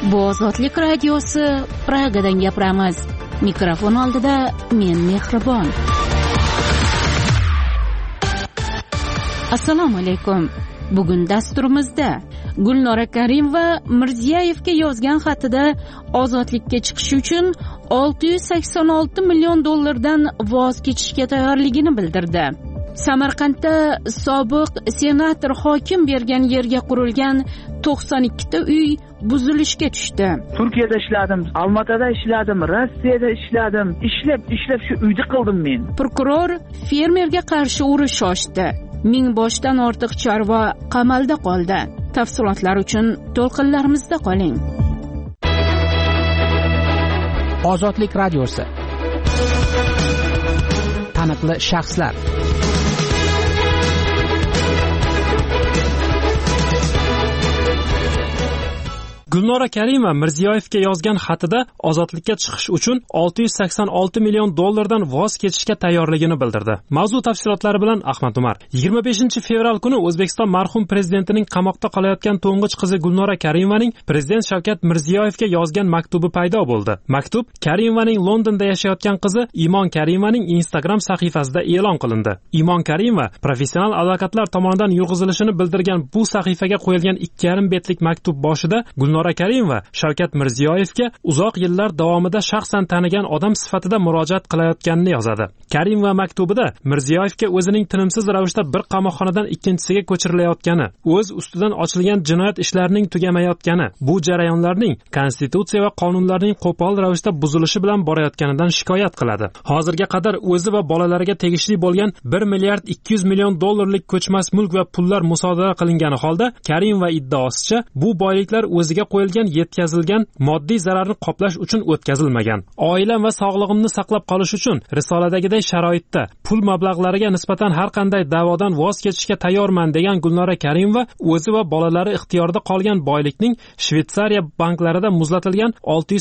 Bu Ozodlik radiosi, Pragadan gapiramiz. Mikrofon oldida men Mehribon. Assalomu alaykum. Bugun dasturimizda Gulnora Karimova Mirziyoyevga yozgan xatida ozodlikka chiqish uchun $686 million voz kechishga tayyorligini bildirdi. Samarqandda sobiq senator hokim bergan yerga qurilgan 92 ta uy buzilishga tushdi. Turkiyada ishladim, Almatada ishladim, Rossiyada ishladim. Ishlab shu uyda qildim men. Prokuror fermerga qarshi urush ochdi. 1000 boshdan ortiq chorva qamalda qoldi. Tafsilotlar uchun to'lqinlarimizda qoling. Ozodlik radiosi. Taniqli shaxslar. Gulnora Karimova Mirziyoyevga yozgan xatida ozodlikka chiqish uchun $686 million voz kechishga tayyorligini bildirdi. Mavzu tafsilotlari bilan Ahmad Umar. 25 fevral kuni O'zbekiston marhum prezidentining qamoqda qolayotgan to'ng'ich qizi Gulnora Karimovaning prezident Shavkat Mirziyoyevga yozgan maktubi paydo bo'ldi. Maktub Karimovaning Londonda yashayotgan qizi Imon Karimovaning Instagram sahifasida e'lon qilindi. Imon Karimova professional advokatlar tomonidan yurg'izilishini bildirgan bu sahifaga qo'yilgan 2,5 betlik maktub boshida Gulnora Karimova Shavkat Mirziyoyevga uzoq yillar davomida shaxsan tanigan odam sifatida murojaat qilayotganini yozadi. Karimova maktubida Mirziyoyevga o'zining tinimsiz ravishda bir qamoqxonadan ikkinchisiga ko'chirilayotgani, o'z ustidan ochilgan jinoyat ishlarining tugamayotgani, bu jarayonlarning konstitutsiya va qonunlarning qo'pol ravishda buzilishi bilan borayotganidan shikoyat qiladi. Hozirga qadar o'zi va bolalariga tegishli bo'lgan $1 milliard 200 million ko'chmas mulk va pullar musodara qilingani holda Karimova iddaosicha bu boyliklar o'ziga qo'yilgan yetkazilgan moddiy zararni qoplash uchun o'tkazilmagan. Oilam va sog'lig'imni saqlab qolish uchun risoladagiday sharoitda pul mablag'lariga nisbatan har qanday da'vodan voz kechishga tayyorman degan Gulnora Karimova o'zi va bolalari ixtiyorida qolgan boylikning Shvetsariya banklarida muzlatilgan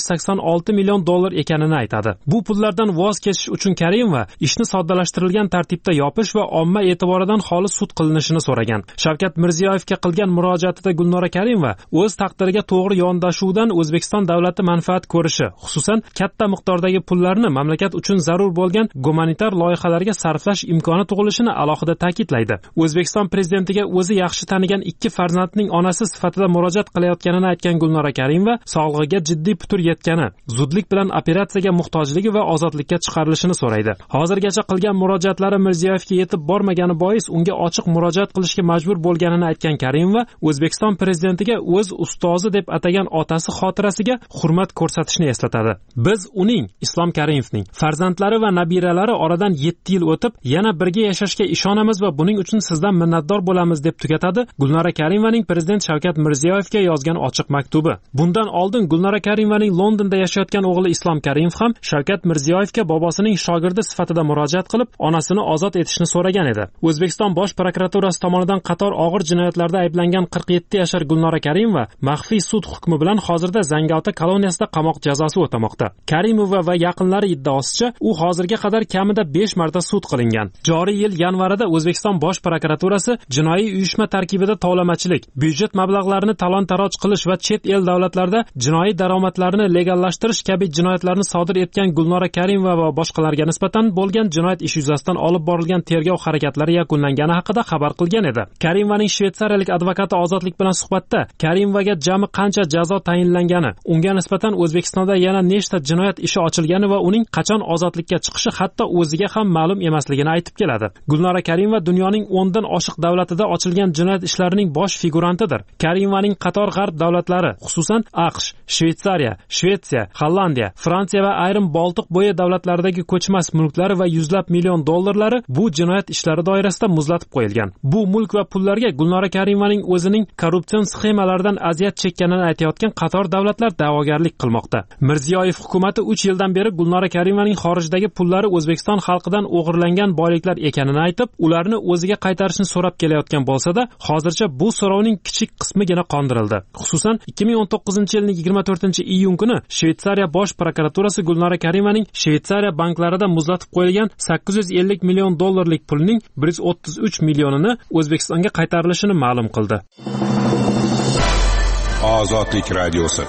$686 million ekanini aytadi. Bu pullardan voz kechish uchun Karimova ishni soddalashtirilgan tartibda yopish va omma e'tiboridan xoli sud qilinishini so'ragan. Shavkat Mirziyoyevga qilgan murojaatida Gulnora Karimova o'z taqdiriga to'g'ri yondashuvdan O'zbekiston davlati manfaat ko'rishi, xususan katta miqdordagi pullarni mamlakat uchun zarur bo'lgan gumanitar loyihalarga sarflash imkoni tug'ilishini alohida ta'kidlaydi. O'zbekiston prezidentiga o'zi yaxshi tanigan 2 farzandning onasi sifatida murojaat qilayotganini aytgan Gulnora Karimova sog'lig'iga jiddiy putur yetgani, zudlik bilan operatsiyaga muhtojligi va ozodlikka chiqarilishini so'raydi. Hozirgacha qilgan murojaatlari Mirziyoyevga yetib bormagani bois unga ochiq murojaat qilishga majbur bo'lganini aytgan Karimova O'zbekiston prezidentiga o'z ustozi deb atagan otasi xotirasiga hurmat ko'rsatishni eslatadi. Biz uning, Islom Karimovning farzandlari va nabiralari oradan 7 yil o'tib yana birga yashashga ishonamiz va buning uchun sizdan minnatdor bo'lamiz deb tugatadi Gulnora Karimovaning prezident Shavkat Mirziyoyevga yozgan ochiq maktubi. Bundan oldin Gulnora Karimovaning Londonda yashayotgan o'g'li Islom Karimov ham Shavkat Mirziyoyevga bobosining shogirdi sifatida murojaat qilib, onasini ozod etishni so'ragan edi. O'zbekiston bosh prokuraturasi tomonidan qator og'ir jinoyatlarda ayblangan 47 yashar Gulnora Karimova maxfiy sud hukmi bilan hozirda Zangiota koloniyasida qamoq jazosi o'tamoqda. Karimova va yaqinlari iddaosicha u hozirga qadar kamida 5 marta sud qilingan. Joriy yil yanvarida O'zbekiston bosh prokuraturasi jinoiy uyushma tarkibida tovlamachilik, byudjet mablag'larini talon-taroj qilish va chet el davlatlarda jinoiy daromadlarni legallashtirish kabi jinoyatlarni sodir etgan Gulnora Karimova va boshqalarga nisbatan bo'lgan jinoyat ishi yuzasidan olib borilgan tergov harakatlari yakunlangani haqida xabar qilgan edi. Karimovaning shvetsariyalik advokati Ozodlik bilan suhbatda Karimovaga jami qancha jazo tayinlangani, unga nisbatan O'zbekistonda yana nechta jinoyat ishi ochilgani va uning qachon ozodlikka chiqishi hatto o'ziga ham ma'lum emasligini aytib keladi. Gulnora Karimova dunyoning 10 dan oshiq davlatida ochilgan jinoyat ishlarining bosh figurantidir. Karimovaning qator g'arb davlatlari, xususan AQSh, Shvetsariya, Shvetsiya, Hollandiya, Fransiya va ayrim Boltiq bo'yi davlatlaridagi ko'chmas mulklari va yuzlab million dollarlari bu jinoyat ishlari doirasida muzlatib qo'yilgan. Bu mulk va pullarga Gulnora Karimovaning o'zining korrupsion sxemalardan aziyat chekkanini aytayotgan qator davlatlar da'vogarlik qilmoqda. Mirziyoyev hukumatı 3 yildan beri Gulnora Karimovaning xorijdagi pullari O'zbekiston xalqidan o'g'irlangan boyliklar ekanini aytib, ularni o'ziga qaytarishni so'rab kelayotgan bo'lsa-da, hozircha bu so'rovning kichik qismigina qondirildi. Xususan 2019-yilning 24-iyun kuni Shvetsariya bosh prokuraturasi Gulnora Karimovaning Shvetsariya banklarida muzlatib qo'yilgan $850 million pulning 133 millionini O'zbekistonga qaytarilishini ma'lum qildi. Ozodlik radiosi.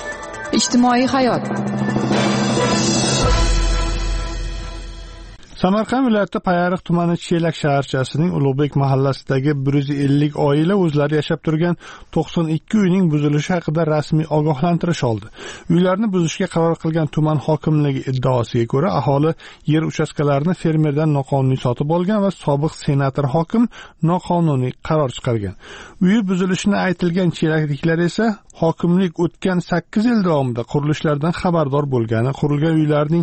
ijtimoiy hayot. Samarqand viloyati Payariq tumani Chelak shaharchasining Ulug'bek mahallasidagi 150 oila o'zlari yashab turgan 92 uyning buzilishi haqida rasmiy ogohlantirish oldi. Uylarni buzishga qaror qilgan tuman hokimligi iddaosiga ko'ra, aholi yer uchastkalarini fermerdan noqonuniy sotib olgan va sobiq senator hokim noqonuniy qaror chiqargan. Uyi buzilishini aytilgan chelakliklar esa hokimlik o'tgan 8 yil davomida qurilishlardan xabardor bo'lgani, qurilgan uylarning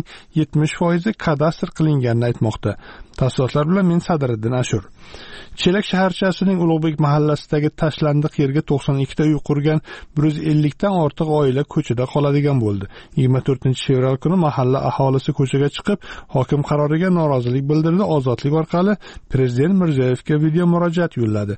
70% kadastr qilinganini aytmoqda. Tafsilotlar bilan men Sadriddin Ashur. Chelak shaharchasining Ulug'bek mahallasidagi tashlandiq yerga 92 ta uy qurgan 150 dan ortiq oila ko'chada qoladigan bo'ldi. 24-fevral kuni mahalla aholisi ko'chaga chiqib, hokim qaroriga norozilik bildirdi. Ozodlik orqali Prezident Mirziyoyevga video murojaat yo'lladi.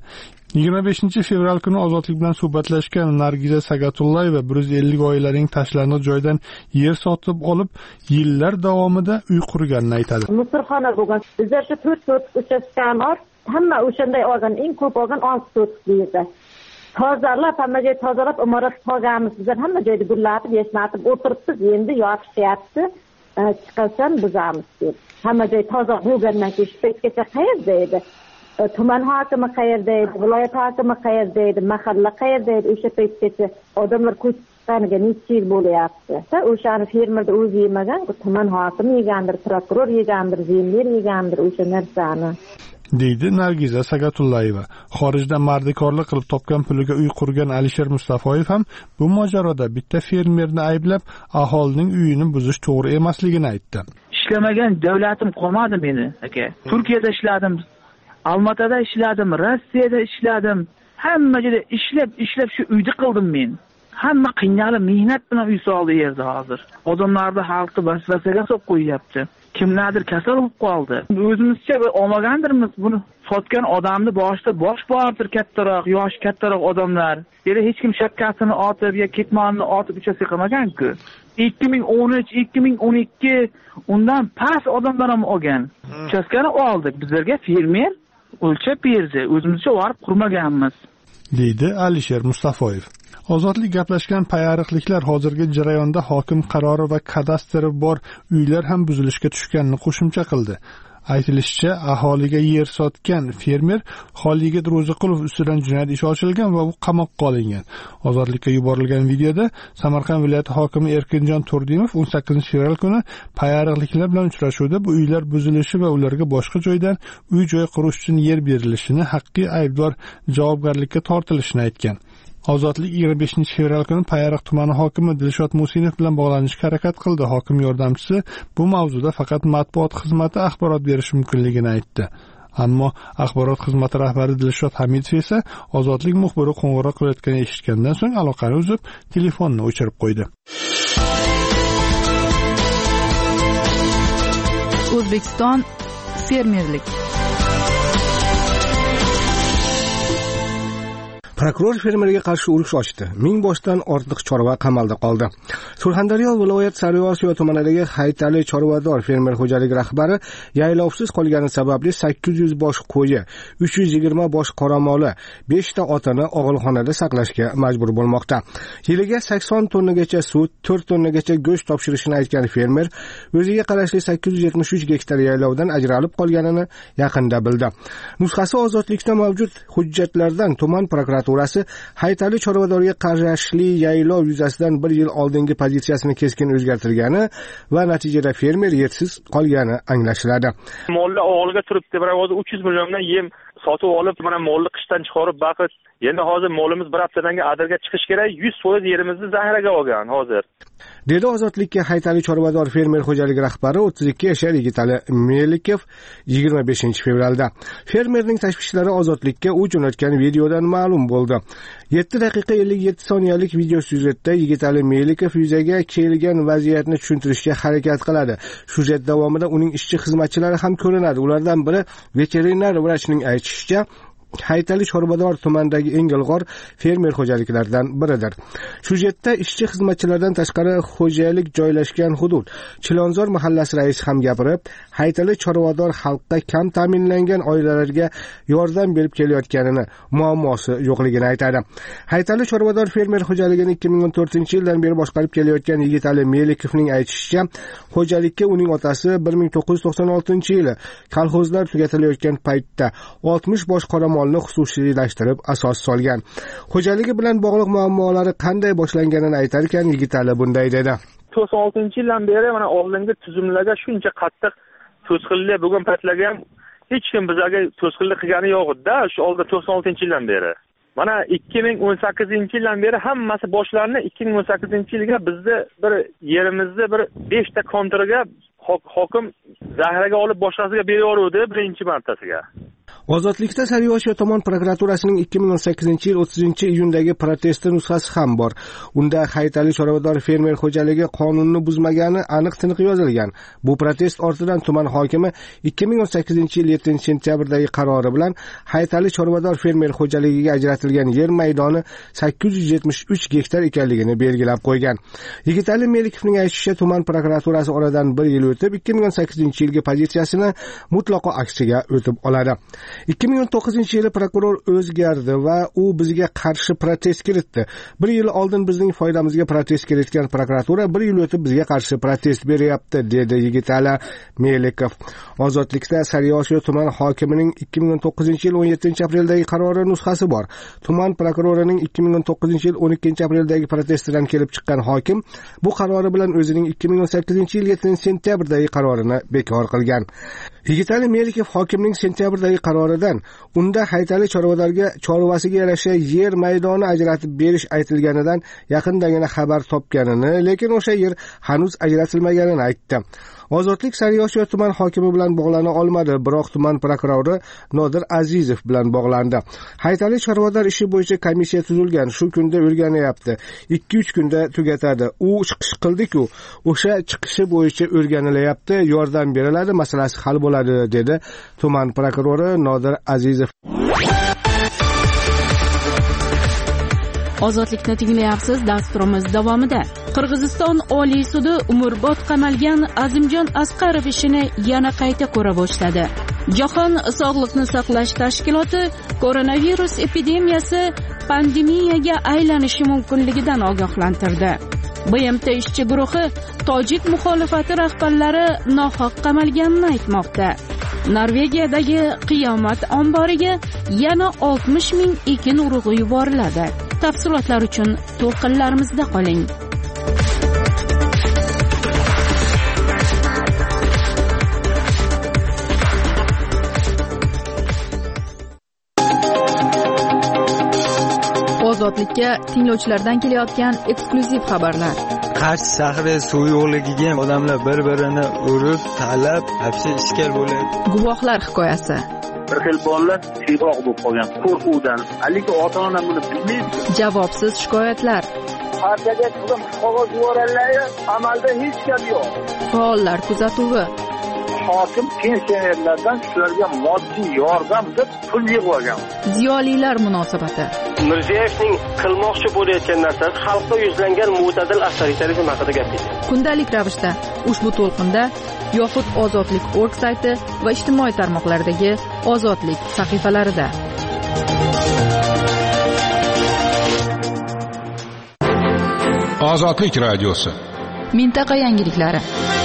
25-fevral kuni Ozodlik bilan suhbatlashgan Nargiza Sagatullayeva 150 oilaning tashlandiq joydan yer sotib olib, yillar davomida uy qurganini aytadi. Musulxona bo'lgan. Bizlar 4 uchastkam bor. Hamma o'shanday olgan, eng ko'p olgan 6 sotkida. Tozalab, hamma joy tozalab, imorat qolganmiz. Bizlar hamma joyda gullatib, yashnatib o'tiribmiz. Endi yopishyapti. Chiqasan buzamiz deb. Hamma joy toza bo'lgandan keyin paytgacha qayerda edi? Tuman hokimi qayerda edi? Viloyat hokimi qayerda edi? Mahalla qayerda edi? O'sha paytgacha odamlar ko'chganiga necha yil bo'lyapti. O'shani fermerda o'zi yemagan, tuman hokimi yegandir, prokuror yegandir, zemler yegandir o'sha narsani. deydi Nargiza Sagatullayeva. Xorijda mardikorlik qilib topgan puliga uy qurgan Alisher Mustafoyev ham bu mojaroda bitta fermerni ayblab, aholining uyini buzish to'g'ri emasligini aytdi. Ishlamagan davlatim qolmadi meni, aka. Turkiyada ishladim, Almatada ishladim, Rossiyada ishladim. Hamma joyda ishlab shu uyni qildim men. Hamma qiynalib mehnat bilan uy soldi yerda hozir. Odamlarni xalqni vasvasaga solib qo'yapti. Kimlardir kasal bo'lib qoldi. O'zimizcha olmagandirmiz buni. Sotgan odamni boshida bosh bordir kattaroq, yosh kattaroq odamlar. Yana hech kim shakkasini otib yo ketmonni otib uchasi qilmagan-ku. 2013, 2012 undan past odamlar ham olgan. Uchaskani oldik. Bizlarga fermer o'lchab berdi. O'zimizcha borib qurmaganmiz, deydi Alisher Mustafoyev. Ozodlik gaplashgan payariqliklar hozirgi jarayonda hokim qarori va kadastri bor uylar ham buzilishga tushganini qo'shimcha qildi. Aytilishicha, aholiga yer sotgan fermer Xoliyat Ro'ziqulov ustidan jinoyat ishi ochilgan va u qamoqqa olingan. Ozodlikka yuborilgan videoda Samarqand viloyati hokimi Erkinjon Turdimov 18-fevral kuni payariqliklar bilan uchrashuvda bu uylar buzilishi va ularga boshqa joydan uy-joy qurish uchun yer berilishini, haqiqiy aybdor javobgarlikka tortilishini aytgan. Ozodlik 25-fevral kuni Payariq tumani hokimi Dilshod Musinov bilan bog'lanishga harakat qildi. Hokim yordamchisi bu mavzuda faqat matbuot xizmati axborot berishi mumkinligini aytdi. Ammo axborot xizmati rahbari Dilshod Hamidov esa Ozodlik muxbiri qo'ng'iroq qilayotganini eshitgandan so'ng aloqani uzib, telefonni o'chirib qo'ydi. O'zbekiston fermerlik. Prokuror fermerga qarshi urush ochdi. 1000 boshdan ortiq chorva qamalda qoldi. Surxondaryo viloyat Sariosiyo tumanidagi Haytali chorvador fermer xo'jaligi rahbari yaylovsiz qolgani sababli 800 bosh qo'yi, 320 bosh qoramoli, 5 ta otini og'ilxonada saqlashga majbur bo'lmoqda. Yiliga 80 tonnagacha sut, 4 tonnagacha go'sht topshirishini aytgan fermer o'ziga qarashli 873 gektar yaylovdan ajralib qolganini yaqinda bildi. Nusxasi Ozodlikda mavjud hujjatlardan tuman prokuraturasi Haytali chorvadorga qarashli yaylov yuzasidan 1 yil oldingi pozitsiyasini keskin o'zgartirgani va natijada fermer yersiz qolgani anglashiladi. Mollar o'g'liga turibdi, biroq 300 milliondan yem sotib olib, mana molni qishdan chiqarib baqib, endi hozir molimiz bir haftadan keyin adirga chiqish kerak, 100% yerimizni zaxiraga olgan hozir. Dedi Ozodlikka Haytali chorvador fermer xo'jaligi rahbari 32 yashar Yigitali Melikov 25-fevralda. Fermerning tashvishlari Ozodlikka u jo'natgan videodan ma'lum bo'ldi. 7 daqiqa 57 soniyalik video syujetda Yigitali Melikov yuzaga kelgan vaziyatni tushuntirishga harakat qiladi. Syujet davomida uning ishchi xizmatchilari ham ko'rinadi. Ulardan biri veterinar vrachning aytishicha, Haytali Chorvador tumanidagi eng ilg'or fermer xo'jaliklaridan biridir. Syujetda ishchi xizmatchilardan tashqari xo'jalik joylashgan hudud Chilonzor mahallasi raisi ham gapirib, Haytali Chorvador xalqqa kam ta'minlangan oilalarga yordam berib kelayotganini, muammosi yo'qligini aytadi. Haytali Chorvador fermer xo'jaligini 2014-yildan beri boshqarib kelayotgan Yigitali Melikovning aytishicha, xo'jalikka uning otasi 1996-yili kolxozlar tugatilayotgan paytda 60 bosh qoramolni xususiylashtirib asos solgan. Xo'jaligi bilan bog'liq muammolari qanday boshlanganini aytar ekan Yigitali bunday dedi. 96-yildan beri mana oldingi tuzumlarga shuncha qattiq to'sqinlik bo'lgan paytlarga ham hech kim bizga to'sqinlik qilgani yo'q edi-da, shu oldi 96-yildan beri. Mana 2018-yildan beri hammasi boshlarini 2018-yilga bizni bir yerimizni bir 5 ta kontraga hokim zahraga olib boshqasiga beraverdi birinchi martasiga. Ozodlikda Sariosiyo tomon prokuraturasining 2018-yil 30-iyundagi protesti nusxasi ham bor. Unda Haytali Chorvador fermer xo'jaligi qonunni buzmagani aniq-tiniq yozilgan. Bu protest ortidan tuman hokimi 2018-yil 7-sentyabrdagi qarori bilan Haytali Chorvador fermer xo'jaligiga ajratilgan yer maydoni 873 gektar ekanligini belgilab qo'ygan. Yigitali Melikovning aytishicha, tuman prokuraturasi oradan 1 yil o'tib 2018-yilgi pozitsiyasini mutlaqo aksiga o'tib oladi. 2019-yili prokuror o'zgardi va u bizga qarshi protest kiritdi. 1 yil oldin bizning foydamizga protest kiritgan prokuratura 1 yil o'tib bizga qarshi protest beryapti, dedi Yigitali Melikov. Ozodlikda Sariosiyo tuman hokimining 2019-yil 17-apreldagi qarori nusxasi bor. Tuman prokurorining 2019-yil 12-apreldagi protestidan kelib chiqqan hokim bu qarori bilan o'zining 2018-yil 7-sentyabrdagi qarorini bekor qilgan. Yigitali Melikov hokimning sentyabrdagi qaroridan unda Haytali Chorvadorga chorvasiga yarasha yer maydoni ajratib berish aytilganidan yaqindagina xabar topganini, lekin o'sha yer hanuz ajratilmaganini aytdi. Ozodlik Sariosiyo tuman hokimi bilan bog'lana olmadi, biroq tuman prokurori Nodir Azizov bilan bog'landi. Haytali Chorvador ishi bo'yicha komissiya tuzilgan, shu kunda o'rganyapti. 2-3 kunda tugatadi. U chiqish qildi-ku, o'sha chiqishi bo'yicha o'rganilyapti, yordam beriladi, masalasi hal bo'ladi, dedi tuman prokurori Nodir Azizov. Ozodlikni tinglayapsiz. Dasturimiz davomida Qirg'iziston Oliy sudi umrbod qamalgan Azimjon Asqarov ishini yana qayta ko'ra boshladi. Jahon Sog'liqni saqlash tashkiloti koronavirus epidemiyasi pandemiyaga aylanishi mumkinligidan ogohlantirdi. BMT ishchi guruhi tojik muxolifati rahbarlari nohaq qamalganini aytmoqda. Norvegiyadagi qiyomat omboriga yana 60 ming ekin urug'i yuboriladi. Tafsilotlar uchun to'lqinlarimizda qoling. Ozodlikka tinglovchilardan kelayotgan eksklyuziv xabarlar. Qarshi shahri suv yo'qligiga odamlar bir-birini urib, talab, hapsi ishkal bo'ladi. Guvohlar hikoyasi. Bir xil bolalar siyroq bo'lib qolgan qo'rquvdan. Aliki ota-ona buni bilmaydi. Javobsiz shikoyatlar. Partiyaga qilib qog'oz yuborganlar, amalda hech gap yo'q. Faollar kuzatuvi. Hokim pensionerlardan shularga moddiy yordam deb pul yig'ib Ziyolilar munosabati. Mirziyoyevning qilmoqchi bo'layotgan narsasi xalqqa yuzlangan mo'tadil avtoritarizm haqida gapirdi. Kundalik ravishda ushbu to'lqinda yoxud Ozodlik.org sayti va ijtimoiy tarmoqlardagi Ozodlik sahifalarida. Ozodlik radiosi. Mintaqa yangiliklari.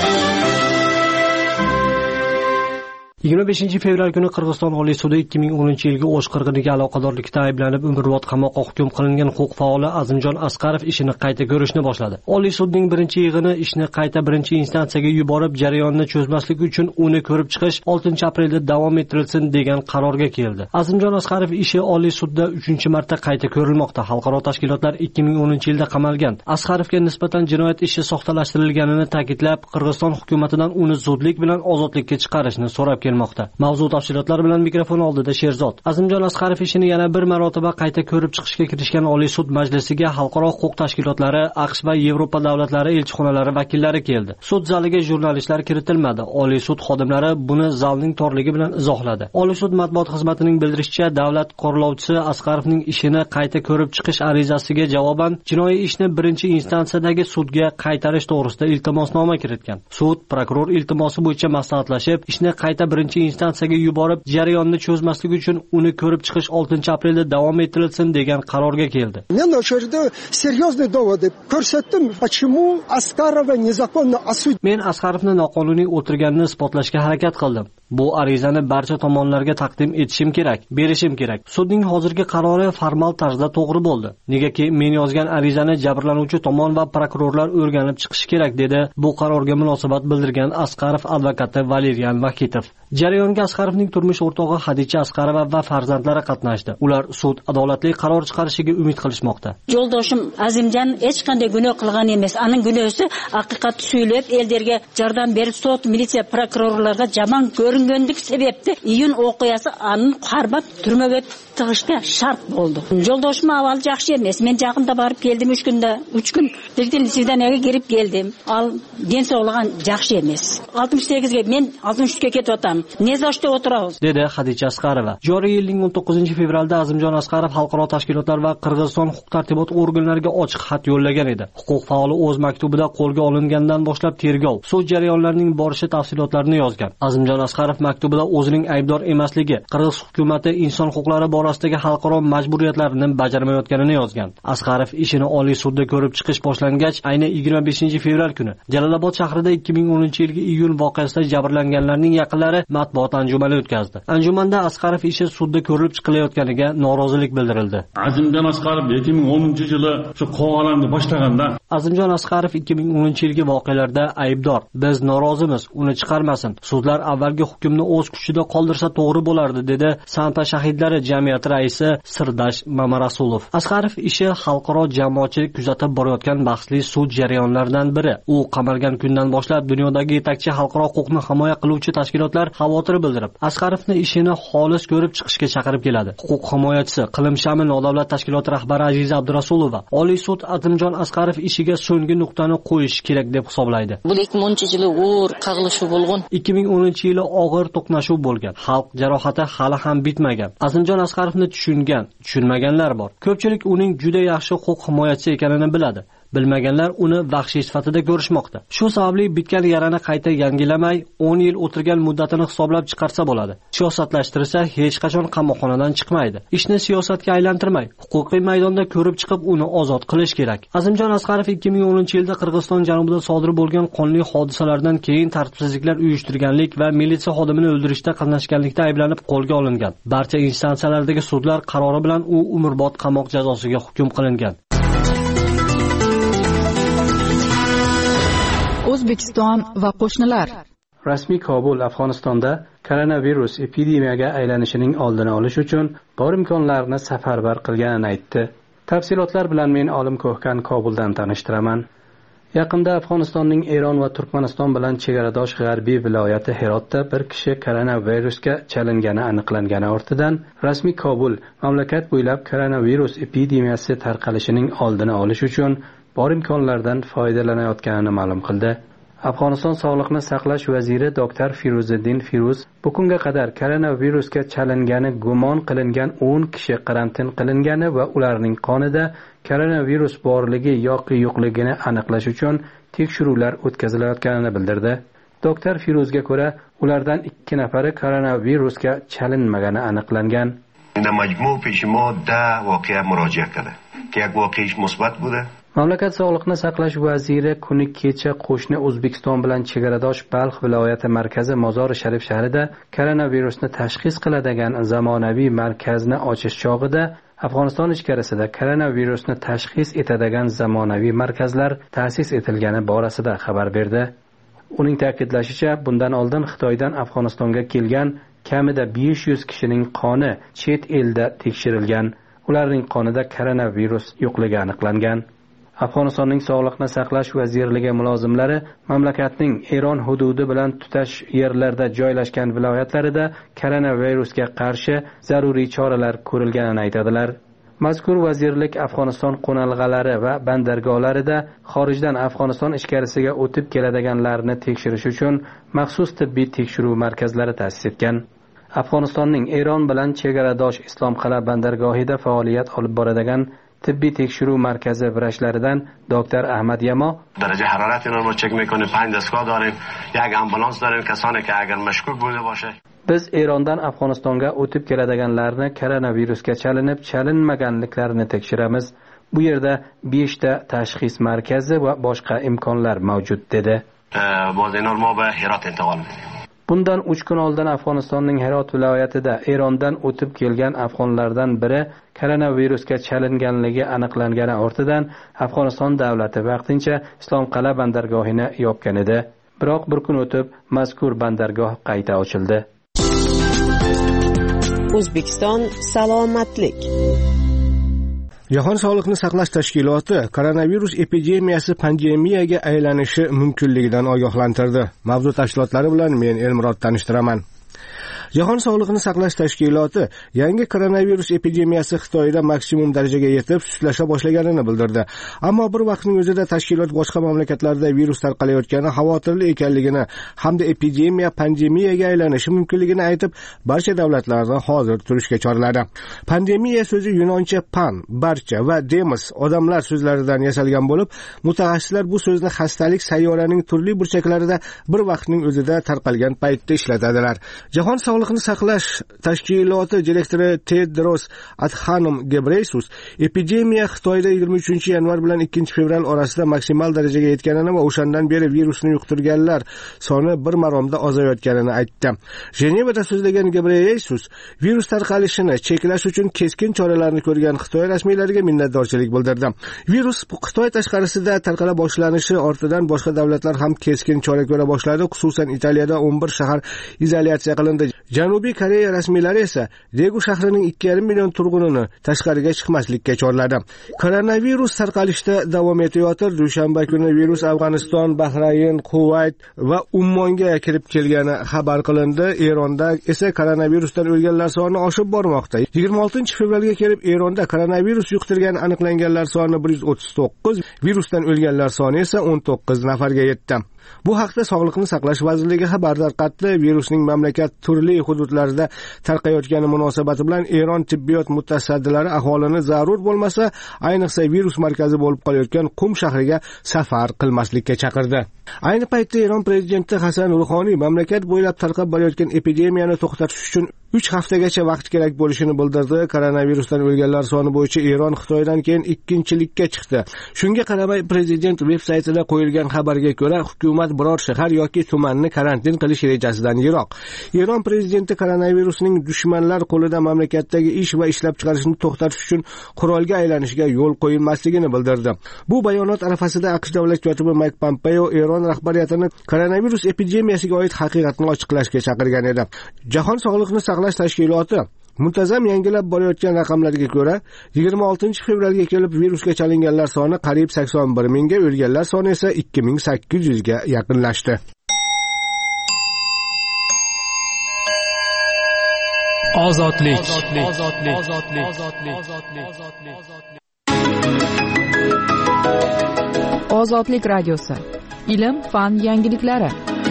25 fevral kuni Qirg'iziston Oliy sudi 2010-yilgi O'sh qirg'iniga aloqadorlikda ayblanib umrbod qamoqqa hukm qilingan huquq faoli Azimjon Asqarov ishini qayta ko'rishni boshladi. Oliy sudning birinchi yig'ini ishni qayta birinchi instansiyaga yuborib, jarayonni cho'zmaslik uchun uni ko'rib chiqish 6-aprelda davom ettirilsin degan qarorga keldi. Azimjon Asqarov ishi Oliy sudda 3-marta qayta ko'rilmoqda. Xalqaro tashkilotlar 2010-yilda qamalgan Asqarovga nisbatan jinoyat ishi soxtalashtirilganini ta'kidlab, Qirg'iziston hukumatidan uni zudlik bilan ozodlikka chiqarishni so'rab kelmoqda. kelmoqda. Mavzu tafsilotlari bilan mikrofon oldida Sherzod. Azimjon Asqarov ishini yana bir marotaba qayta ko'rib chiqishga kirishgan Oliy sud majlisiga xalqaro huquq tashkilotlari, AQSh va Yevropa davlatlari elchixonalari vakillari keldi. Sud zaliga jurnalistlar kiritilmadi. Oliy sud xodimlari buni zalning torligi bilan izohladi. Oliy sud matbuot xizmatining bildirishicha, davlat qo'riqlovchisi Asqarovning ishini qayta ko'rib chiqish arizasiga javoban jinoiy ishni birinchi instansiyadagi sudga qaytarish to'g'risida iltimosnoma kiritgan. Sud prokuror iltimosi bo'yicha maslahatlashib, ishni qayta birinchi instansiyaga yuborib, jarayonni cho'zmaslik uchun uni ko'rib chiqish 6 aprelda davom ettirilsin degan qarorga keldi. Men o'sha серьезные доводы ko'rsatdim, почему Asqarova незаконно осудили. Men Asqarovni noqonuniy o'tirganini isbotlashga harakat qildim. Bu arizani barcha tomonlarga taqdim etishim kerak, berishim kerak. Sudning hozirgi qarori formal tarzda to'g'ri bo'ldi. Negaki men yozgan arizani jabrlanuvchi tomon va prokurorlar o'rganib chiqishi kerak dedi bu qarorga munosabat bildirgan Asqarov advokati Valerian Vakitov. Jarayonga Asqarovning turmush o'rtog'i Hadicha Asqarova va farzandlari qatnashdi. Ular sud adolatli qaror chiqarishiga umid qilishmoqda. Yo'ldoshim Azimjon hech qanday gunoh qilgan emas. Aning gunohi haqiqatni so'ylab, ellarga yordam berib, sud, militsiya, prokurorlarga jamon ko'ringanlik sababli iyun o'qiyasi aning qarbab turmaga tig'ishga shart bo'ldi. Yo'ldoshim avval yaxshi emas. Men yaqinda borib keldim 3 kunda, 3 kun Britaniyaga kirib keldim. Al den sog'lig'an yaxshi emas. 68 ga men 63 ga ketyapman. Ne zoshda o'tiramiz? Dedi Hadicha Asqarova. Joriy yilning 19-fevralda Azimjon Asqarov xalqaro tashkilotlar va Qirg'iziston huquq-tartibot organlariga ochiq xat yo'llagan edi. Huquq faoli o'z maktubida qo'lga olingandan boshlab tergov, sud jarayonlarining borishi tafsilotlarini yozgan. Azimjon Asqarov maktubida o'zining aybdor emasligi, Qirg'iz hukumatı inson huquqlari borasidagi xalqaro majburiyatlarini bajarmayotganini yozgan. Asqarov ishini Oliy sudda ko'rib chiqish boshlangach, ayni 25-fevral kuni Jalolobod shahrida 2010-yilgi iyul voqeasida jabrlanganlarning yaqinlari matbuot anjumani o'tkazdi. Anjumanda Asqarov ishi sudda ko'rilib chiqilayotganiga norozilik bildirildi. Azimjon Asqarov 2010-yili shu qo'g'alarni boshlaganda Azimjon Asqarov 2010-yilgi voqealarda aybdor. Biz norozimiz, uni chiqarmasin. Sudlar avvalgi hukmni o'z kuchida qoldirsa to'g'ri bo'lardi, dedi Sanpa shahidlari jamiyati raisi Sirdash Mamarasulov. Asqarov ishi xalqaro jamoatchilik kuzatib borayotgan bahsli sud jarayonlaridan biri. U qamalgan kundan boshlab dunyodagi yetakchi xalqaro huquqni himoya qiluvchi tashkilotlar xavotir bildirib, Asqarovni ishini xolis ko'rib chiqishga chaqirib keladi. Huquq himoyachisi Qilim Shami nodavlat tashkiloti rahbari Aziza Abdurasulova Oliy sud Azimjon Asqarov ishiga so'nggi nuqtani qo'yish kerak deb hisoblaydi. Bu 2010-yili o'r qag'ilishi bo'lgan. 2010-yili og'ir to'qnashuv bo'lgan. Xalq jarohati hali ham bitmagan. Azimjon Asqarovni tushunmaganlar bor. Ko'pchilik uning juda yaxshi huquq himoyachisi ekanini biladi. Bilmaganlar uni vahshiy sifatida ko'rishmoqda. Shu sababli bitgan yarani qayta yangilamay, 10 yil o'tirgan muddatini hisoblab chiqarsa bo'ladi. Siyosatlashtirish hech qachon qamoqxonadan chiqmaydi. Ishni siyosatga aylantirmay, huquqiy maydonda ko'rib chiqib uni ozod qilish kerak. Azimjon Asqarov 2010-yilda Qirg'iziston janubida sodir bo'lgan qonli hodisalardan keyin tartibsizliklar uyushtirganlik va militsiya xodimini o'ldirishda qatnashganlikda ayblanib qo'lga olingan. Barcha instansiyalardagi sudlar qarori bilan u umrbod qamoq jazosiga hukm qilingan. O'zbekiston va qo'shnilar. Rasmiy Kobul Afg'onistonda koronavirus epidemiyaga aylanishining oldini olish uchun bor imkonlarni safarbar qilganini aytdi. Tafsilotlar bilan men Olim Ko'hkan Kobuldan tanishtiraman. Yaqinda Afg'onistonning Eron va Turkmaniston bilan chegaradosh g'arbiy viloyati Herotda bir kishi koronavirusga chalingani aniqlangani ortidan rasmiy Kobul mamlakat bo'ylab koronavirus epidemiyasi tarqalishining oldini olish uchun bor imkonlardan foydalanayotganini ma'lum qildi. Afg'oniston Sog'liqni saqlash vaziri Dr. Firuziddin Firuz bu kunga qadar koronavirusga chalingani gumon qilingan 10 kishi karantin qilingani va ularning qonida koronavirus borligi yoki yo'qligini aniqlash uchun tekshiruvlar o'tkazilayotganini bildirdi. Dr. Firuzga ko'ra, ulardan 2 nafari koronavirusga chalinmagani aniqlangan. Mamlakat Sog'liqni saqlash vaziri kuni kecha qo'shni O'zbekiston bilan chegaradosh Balx viloyati markazi Mozori Sharif shahrida koronavirusni tashxis qiladigan zamonaviy markazni ochish chog'ida Afg'oniston ichkarisida koronavirusni tashxis etadigan zamonaviy markazlar ta'sis etilgani borasida xabar berdi. Uning ta'kidlashicha, bundan oldin Xitoydan Afg'onistonga kelgan kamida 500 kishining qoni chet elda tekshirilgan. Ularning qonida koronavirus yo'qligi aniqlangan. Afg'onistonning sog'liqni saqlash vazirligi mulozimlari mamlakatning Eron hududi bilan tutash yerlarda joylashgan viloyatlarida koronavirusga qarshi zaruriy choralar ko'rilganini aytadilar. Mazkur vazirlik Afg'oniston qo'nalg'alari va bandargohlarida xorijdan Afg'oniston ichkarisiga o'tib keladiganlarni tekshirish uchun maxsus tibbiy tekshiruv markazlari ta'sis etgan. Afg'onistonning Eron bilan chegaradosh Islomqal'a bandargohida faoliyat olib boradigan tibbiy tekshiruv markazi vrachlaridan doktor Ahmad Yamo درجه حرارت اینا رو چک میکنیم 5 دستگاه داریم یک آمبولانس داریم کسانی که اگر مشکوک بوده باشه biz Erondan Afg'onistonga o'tib keladiganlarni koronavirusga chalinmaganliklarini tekshiramiz. Bu yerda 5 ta tashxis markazi va boshqa imkonlar mavjud dedi. باز اینا رو ما به هرات انتقال میدیم. Bundan 3 kun oldin Afg'onistonning Herot viloyatida Erondan o'tib kelgan afg'onlardan biri koronavirusga chalinganligi aniqlangani ortidan Afg'oniston davlati vaqtincha Islomqal'a bandargohini yopgan edi. Biroq bir kun o'tib mazkur bandargoh qayta ochildi. O'zbekiston salomatlik. Jahon sog'liqni saqlash tashkiloti koronavirus epidemiyasi pandemiyaga aylanishi mumkinligidan ogohlantirdi. Mavzu tafsilotlari bilan men Elmurod tanishtiraman. Jahon sog'liqni saqlash tashkiloti yangi koronavirus epidemiyasi Xitoyda maksimum darajaga yetib suslasha boshlaganini bildirdi. Ammo bir vaqtning o'zida tashkilot boshqa mamlakatlarda virus tarqalayotgani xavotirli ekanligini hamda epidemiya pandemiyaga aylanishi mumkinligini aytib, barcha davlatlarni hozir turishga chorladi. Pandemiya so'zi yunoncha pan, barcha va demos odamlar so'zlaridan yasalgan bo'lib, mutaxassislar bu so'zni xastalik sayyoraning turli burchaklarida bir vaqtning o'zida tarqalgan paytda ishlatadilar. Jahon sog'liqni saqlash tashkiloti direktori Tedros Adhanom Ghebreyesus epidemiya Xitoyda 23 yanvar bilan 2 fevral orasida maksimal darajaga yetganini va o'shandan beri virusni yuqtirganlar soni bir maromda ozayotganini aytdi. Jenevada so'zlagan Ghebreyesus virus tarqalishini cheklash uchun keskin choralarni ko'rgan Xitoy rasmiylariga minnatdorchilik bildirdi. Virus Xitoy tashqarisida tarqala boshlanishi ortidan boshqa davlatlar ham keskin chora ko'ra boshladi. Xususan Italiyada 11 shahar izolyatsiya qilindi. Janubiy Koreya rasmiylari esa Degu shahrining 2,5 million turg'unini tashqariga chiqmaslikka chorladi. Koronavirus tarqalishda davom etayotir. Dushanba kuni virus Afg'oniston, Bahrayn, Kuvayt va Ummonga kirib kelgani xabar qilindi. Eronda esa koronavirusdan o'lganlar soni oshib bormoqda. 26 fevralga kelib Eronda koronavirus yuqtirgani aniqlanganlar soni 139, virusdan o'lganlar soni esa 19 nafarga yetdi. Bu haqda Sog'liqni saqlash vazirligi xabar tarqatdi. Virusning mamlakat turli hududlarida tarqayotgani munosabati bilan Eron tibbiyot mutasaddilari aholini zarur bo'lmasa, ayniqsa virus markazi bo'lib qolayotgan Qum shahriga safar qilmaslikka chaqirdi. Ayni paytda Eron prezidenti Hasan Ruhoniy mamlakat bo'ylab tarqab borayotgan epidemiyani to'xtatish uchun 3 haftagacha vaqt kerak bo'lishini bildirdi. Koronavirusdan o'lganlar soni bo'yicha Eron Xitoydan keyin ikkinchilikka chiqdi. Shunga qaramay prezident veb-saytida qo'yilgan xabarga ko'ra, hukumat biror shahar yoki tumanni karantin qilish rejasidan yiroq. Eron prezidenti koronavirusning dushmanlar qo'lida mamlakatdagi ish va ishlab chiqarishni to'xtatish uchun qurolga aylanishiga yo'l qo'yilmasligini bildirdi. Bu bayonot arafasida AQSh davlat kotibi Mike Pompeo Eron rahbariyatini koronavirus epidemiyasiga oid haqiqatni ochiqlashga chaqirgan edi. Jahon sog'liqni saqlash tashkiloti muntazam yangilab borayotgan raqamlarga ko'ra 26 fevralga kelib virusga chalinganlar soni qariyb 81 mingga, o'lganlar soni esa 2800 ga yaqinlashdi. Ozodlik. Ozodlik radiosi. Ilm, fan yangiliklari.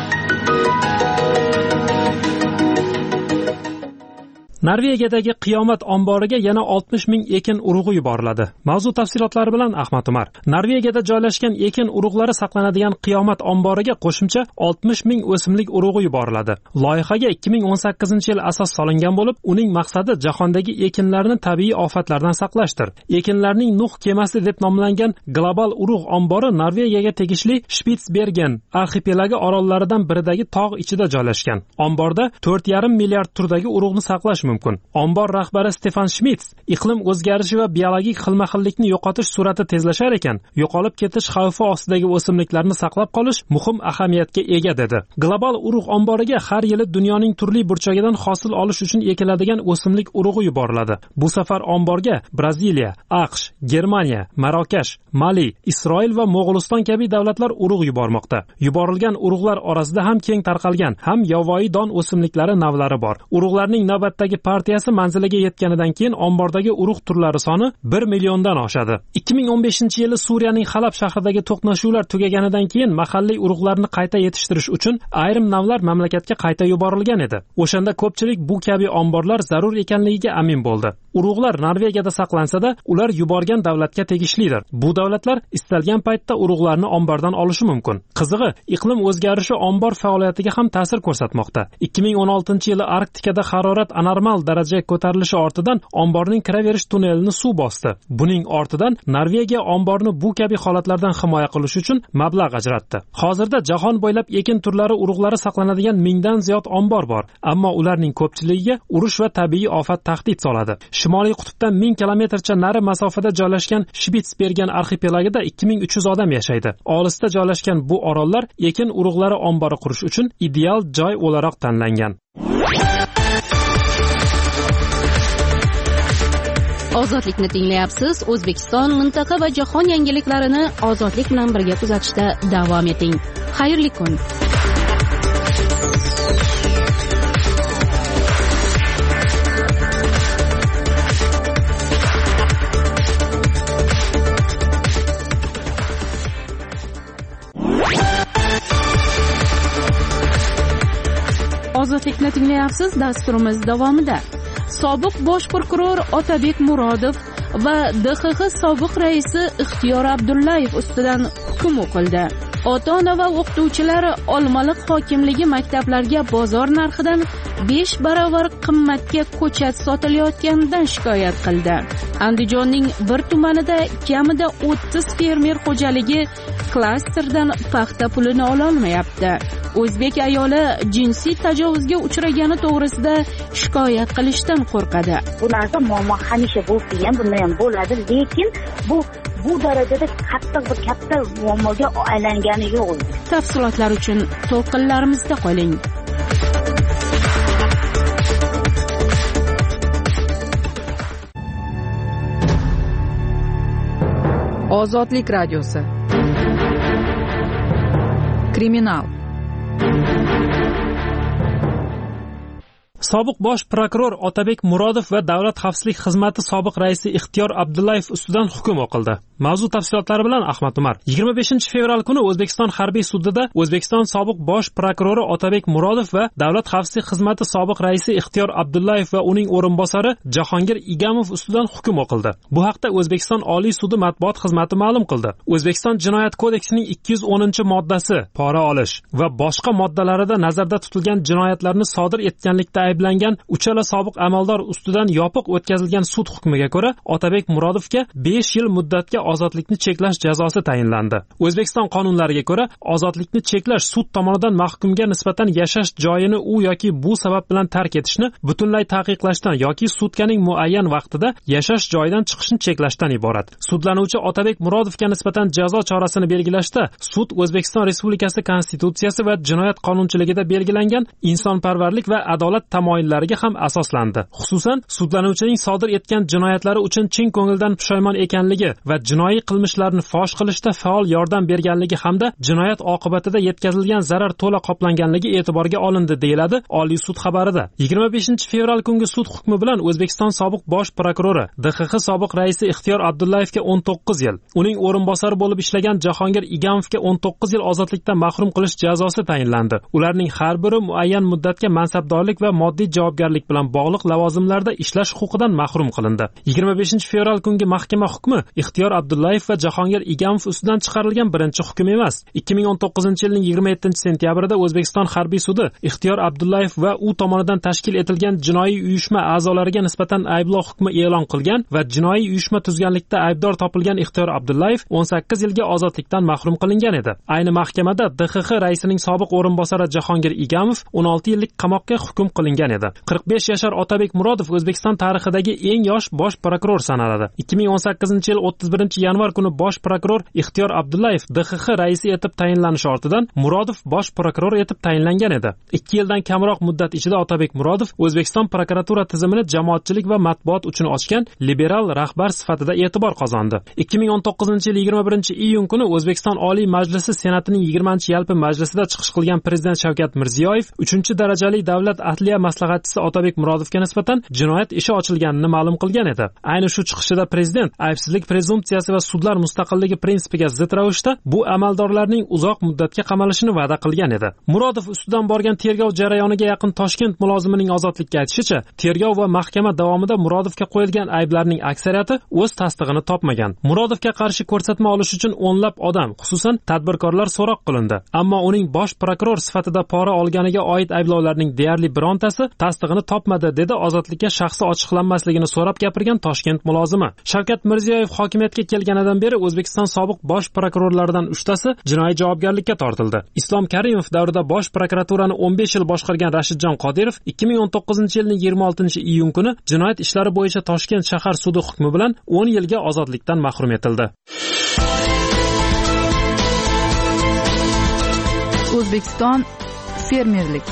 Norvegiyadagi qiyomat omboriga yana 60 ming ekin urug'i yuboriladi. Mavzu tafsilotlari bilan Ahmad Umar. Norvegiyada joylashgan ekin urug'lari saqlanadigan qiyomat omboriga qo'shimcha 60 ming o'simlik urug'i yuboriladi. Loyihaga 2018-yil asos solingan bo'lib, uning maqsadi jahondagi ekinlarni tabiiy ofatlardan saqlashdir. Ekinlarning Nuh kemasi deb nomlangan global urug' ombori Norvegiyaga tegishli Spitsbergen arxipelagi orollaridan biridagi tog' ichida joylashgan. Omborda 4,5 milliard turdagi urug'ni saqlash mumkin. mumkin. Ombor rahbari Stefan Schmitz iqlim o'zgarishi va biologik xilma-xillikni yo'qotish sur'ati tezlashar ekan, yo'qolib ketish xavfi ostidagi o'simliklarni saqlab qolish muhim ahamiyatga ega dedi. Global urug' omboriga har yili dunyoning turli burchagidan hosil olish uchun ekiladigan o'simlik urug'i yuboriladi. Bu safar omborga Braziliya, AQSh, Germaniya, Marokash, Mali, Isroil va Mo'g'uliston kabi davlatlar urug' yubormoqda. Yuborilgan urug'lar orasida ham keng tarqalgan, ham yovvoyi don o'simliklari navlari bor. Urug'larning navbatdagi partiyasi manziliga yetganidan keyin ombordagi urug' turlari soni 1 milliondan oshadi. 2015-yili Suriyaning Halab shahridagi to'qnashuvlar tugaganidan keyin mahalliy urug'larni qayta yetishtirish uchun ayrim navlar mamlakatga qayta yuborilgan edi. O'shanda ko'pchilik bu kabi omborlar zarur ekanligiga amin bo'ldi. Urug'lar Norvegiyada saqlansa-da, ular yuborgan davlatga tegishlidir. Bu davlatlar istalgan paytda urug'larni ombordan olishi mumkin. Qizig'i, iqlim o'zgarishi ombor faoliyatiga ham ta'sir ko'rsatmoqda. 2016-yili Arktikada harorat anormal darajaga ko'tarilishi ortidan omborning kiraverish tunnelini suv bosdi. Buning ortidan Norvegiya omborni bu kabi holatlardan himoya qilish uchun mablag' ajratdi. Hozirda jahon bo'ylab ekin turlari urug'lari saqlanadigan 1000 dan ziyod ombor bor, ammo ularning ko'pchiligiga urush va tabiiy ofat tahdid soladi. Shimoliy qutbdan 1000 kilometrcha nari masofada joylashgan Shpitsbergen arxipelagida 2300 odam yashaydi. Olisda joylashgan bu orollar ekin urug'lari ombori qurish uchun ideal joy o'laroq tanlangan. Ozodlikni tinglayapsiz. O'zbekiston, mintaqa va jahon yangiliklarini ozodlik bilan birga kuzatishda davom eting. Xayrli kun. Ozodlikni tinglayapsiz. Dasturimiz davomida sobiq bosh prokuror Otabek Murodov va DXX sobiq raisi Ixtiyor Abdullayev ustidan hukm o'qildi. Ota-ona va o'qituvchilar Olmaliq hokimligi maktablarga bozor narxidan 5 barobar qimmatga ko'chat sotilayotganidan shikoyat qildi. Andijonning bir tumanida kamida 30 fermer xo'jaligi klasterdan paxta pulini ola olmayapti. O'zbek ayoli jinsiy tajovuzga uchragani to'g'risida shikoyat qilishdan qo'rqadi. Bu narsa muammo hamisha bo'lib kelgan, bunda ham bo'ladi, lekin bu darajada bir katta muammoga aylangani yo'q. Tafsilotlar uchun to'lqinlarimizda qoling. Ozodlik radiosi. Kriminal. Sobiq bosh prokuror Otabek Murodov va Davlat xavfsizlik xizmati sobiq raisi Ixtiyor Abdullayev ustidan hukm o'qildi. Mavzu tafsilotlari bilan Ahmad Umar. 25-fevral kuni O'zbekiston harbiy sudida O'zbekiston sobiq bosh prokurori Otabek Murodov va Davlat xavfsizlik xizmati sobiq raisi Ixtiyor Abdullayev va uning o'rinbosari Jahongir Igamov ustidan hukm o'qildi. Bu haqda O'zbekiston Oliy sudi matbuot xizmati ma'lum qildi. O'zbekiston Jinoyat kodeksining 210-moddasi pora olish va boshqa moddalarida nazarda tutilgan jinoyatlarni sodir etganlikda ayblangan uchala sobiq amaldor ustidan yopiq o'tkazilgan sud hukmiga ko'ra Otabek Murodovga 5 yil muddatga ozodlikni cheklash jazosi tayinlandi. O'zbekiston qonunlariga ko'ra ozodlikni cheklash sud tomonidan mahkumga nisbatan yashash joyini u yoki bu sabab bilan tark etishni butunlay taqiqlashdan yoki sutkaning muayyan vaqtida yashash joyidan chiqishni cheklashdan iborat. Sudlanuvchi Otabek Murodovga nisbatan jazo chorasini belgilashda sud O'zbekiston Respublikasi Konstitutsiyasi va jinoyat qonunchiligida belgilangan insonparvarlik va adolat tamoyillariga ham asoslandi. Xususan, sudlanuvchining sodir etgan jinoyatlari uchun chin ko'ngildan pushaymon ekanligi va jinoiy qilmishlarni fosh qilishda faol yordam berganligi hamda jinoyat oqibatida yetkazilgan zarar to'la qoplanganligi e'tiborga olindi, deyiladi Oliy sud xabarida. 25-fevral kungi sud hukmi bilan O'zbekiston sobiq bosh prokurori, DXX sobiq raisi Ixtiyor Abdullayevga 19 yil, uning o'rinbosari bo'lib ishlagan Jahongir Igamovga 19 yil ozodlikdan mahrum qilish jazosi tayinlandi. Ularning har biri muayyan muddatga mansabdorlik va moddiy javobgarlik bilan bog'liq lavozimlarda ishlash huquqidan mahrum qilindi. 25-fevral kungi mahkama hukmi Ixtiyor Abdullayev va Jahongir Igamov ustidan chiqarilgan birinchi hukm emas. 2019-yilning 27-sentyabrida O'zbekiston harbiy sudi Ixtiyor Abdullayev va u tomonidan tashkil etilgan jinoiy uyushma a'zolariga nisbatan ayblov hukmi e'lon qilgan va jinoiy uyushma tuzganlikda aybdor topilgan Ixtiyor Abdullayev 18 yilga ozodlikdan mahrum qilingan edi. Ayni mahkamada DXX raisining sobiq o'rinbosari Jahongir Igamov 16 yillik qamoqqa hukm qilingan edi. 45 yashar Otabek Murodov O'zbekiston tarixidagi eng yosh bosh prokuror sanaladi. 2018-yil 31-yanvar kuni bosh prokuror Ixtiyor Abdullayev DXX raisi etib tayinlanishi ortidan Murodov bosh prokuror etib tayinlangan edi. 2 yildan kamroq muddat ichida Otabek Murodov O'zbekiston prokuratura tizimini jamoatchilik va matbuot uchun ochgan liberal rahbar sifatida e'tibor qozondi. 2019-yil 21-iyun kuni O'zbekiston Oliy Majlisi Senatining 20-yalpi majlisida chiqish qilgan prezident Shavkat Mirziyoyev 3-darajali davlat adliya maslahatchisi Otabek Murodovga nisbatan jinoyat ishi ochilganini ma'lum qilgan edi. Ayni shu chiqishida prezident aybsizlik prezumpsiyasi va sudlar mustaqilligi prinsipiga zid ravishda bu amaldorlarning uzoq muddatga qamalishini va'da qilgan edi. Murodov ustidan borgan tergov jarayoniga yaqin Toshkent mulozimining ozodlikka aytishicha, tergov va mahkama davomida Murodovga qo'yilgan ayblarning aksariyati o'z tasdig'ini topmagan. Murodovga qarshi ko'rsatma olish uchun o'nlab odam, xususan tadbirkorlar so'roq qilindi. Ammo uning bosh prokuror sifatida pora olganiga oid ayblovlarning deyarli birontasi tasdig'ini topmadi, dedi ozodlikka shaxsi ochiqlanmasligini so'rab gapirgan Toshkent mulozimi. Shavkat Mirziyoyev hokimiyatga kelganidan beri O'zbekiston sobiq bosh prokurorlaridan 3tasi jinoiy javobgarlikka tortildi. Islom Karimov davrida bosh prokuraturani 15 yil boshqargan Rashidjon Qodirov 2019-yilning 26-iyun kuni jinoyat ishlari bo'yicha Toshkent shahar sudi hukmi bilan 10 yilga ozodlikdan mahrum etildi. O'zbekiston fermerlik.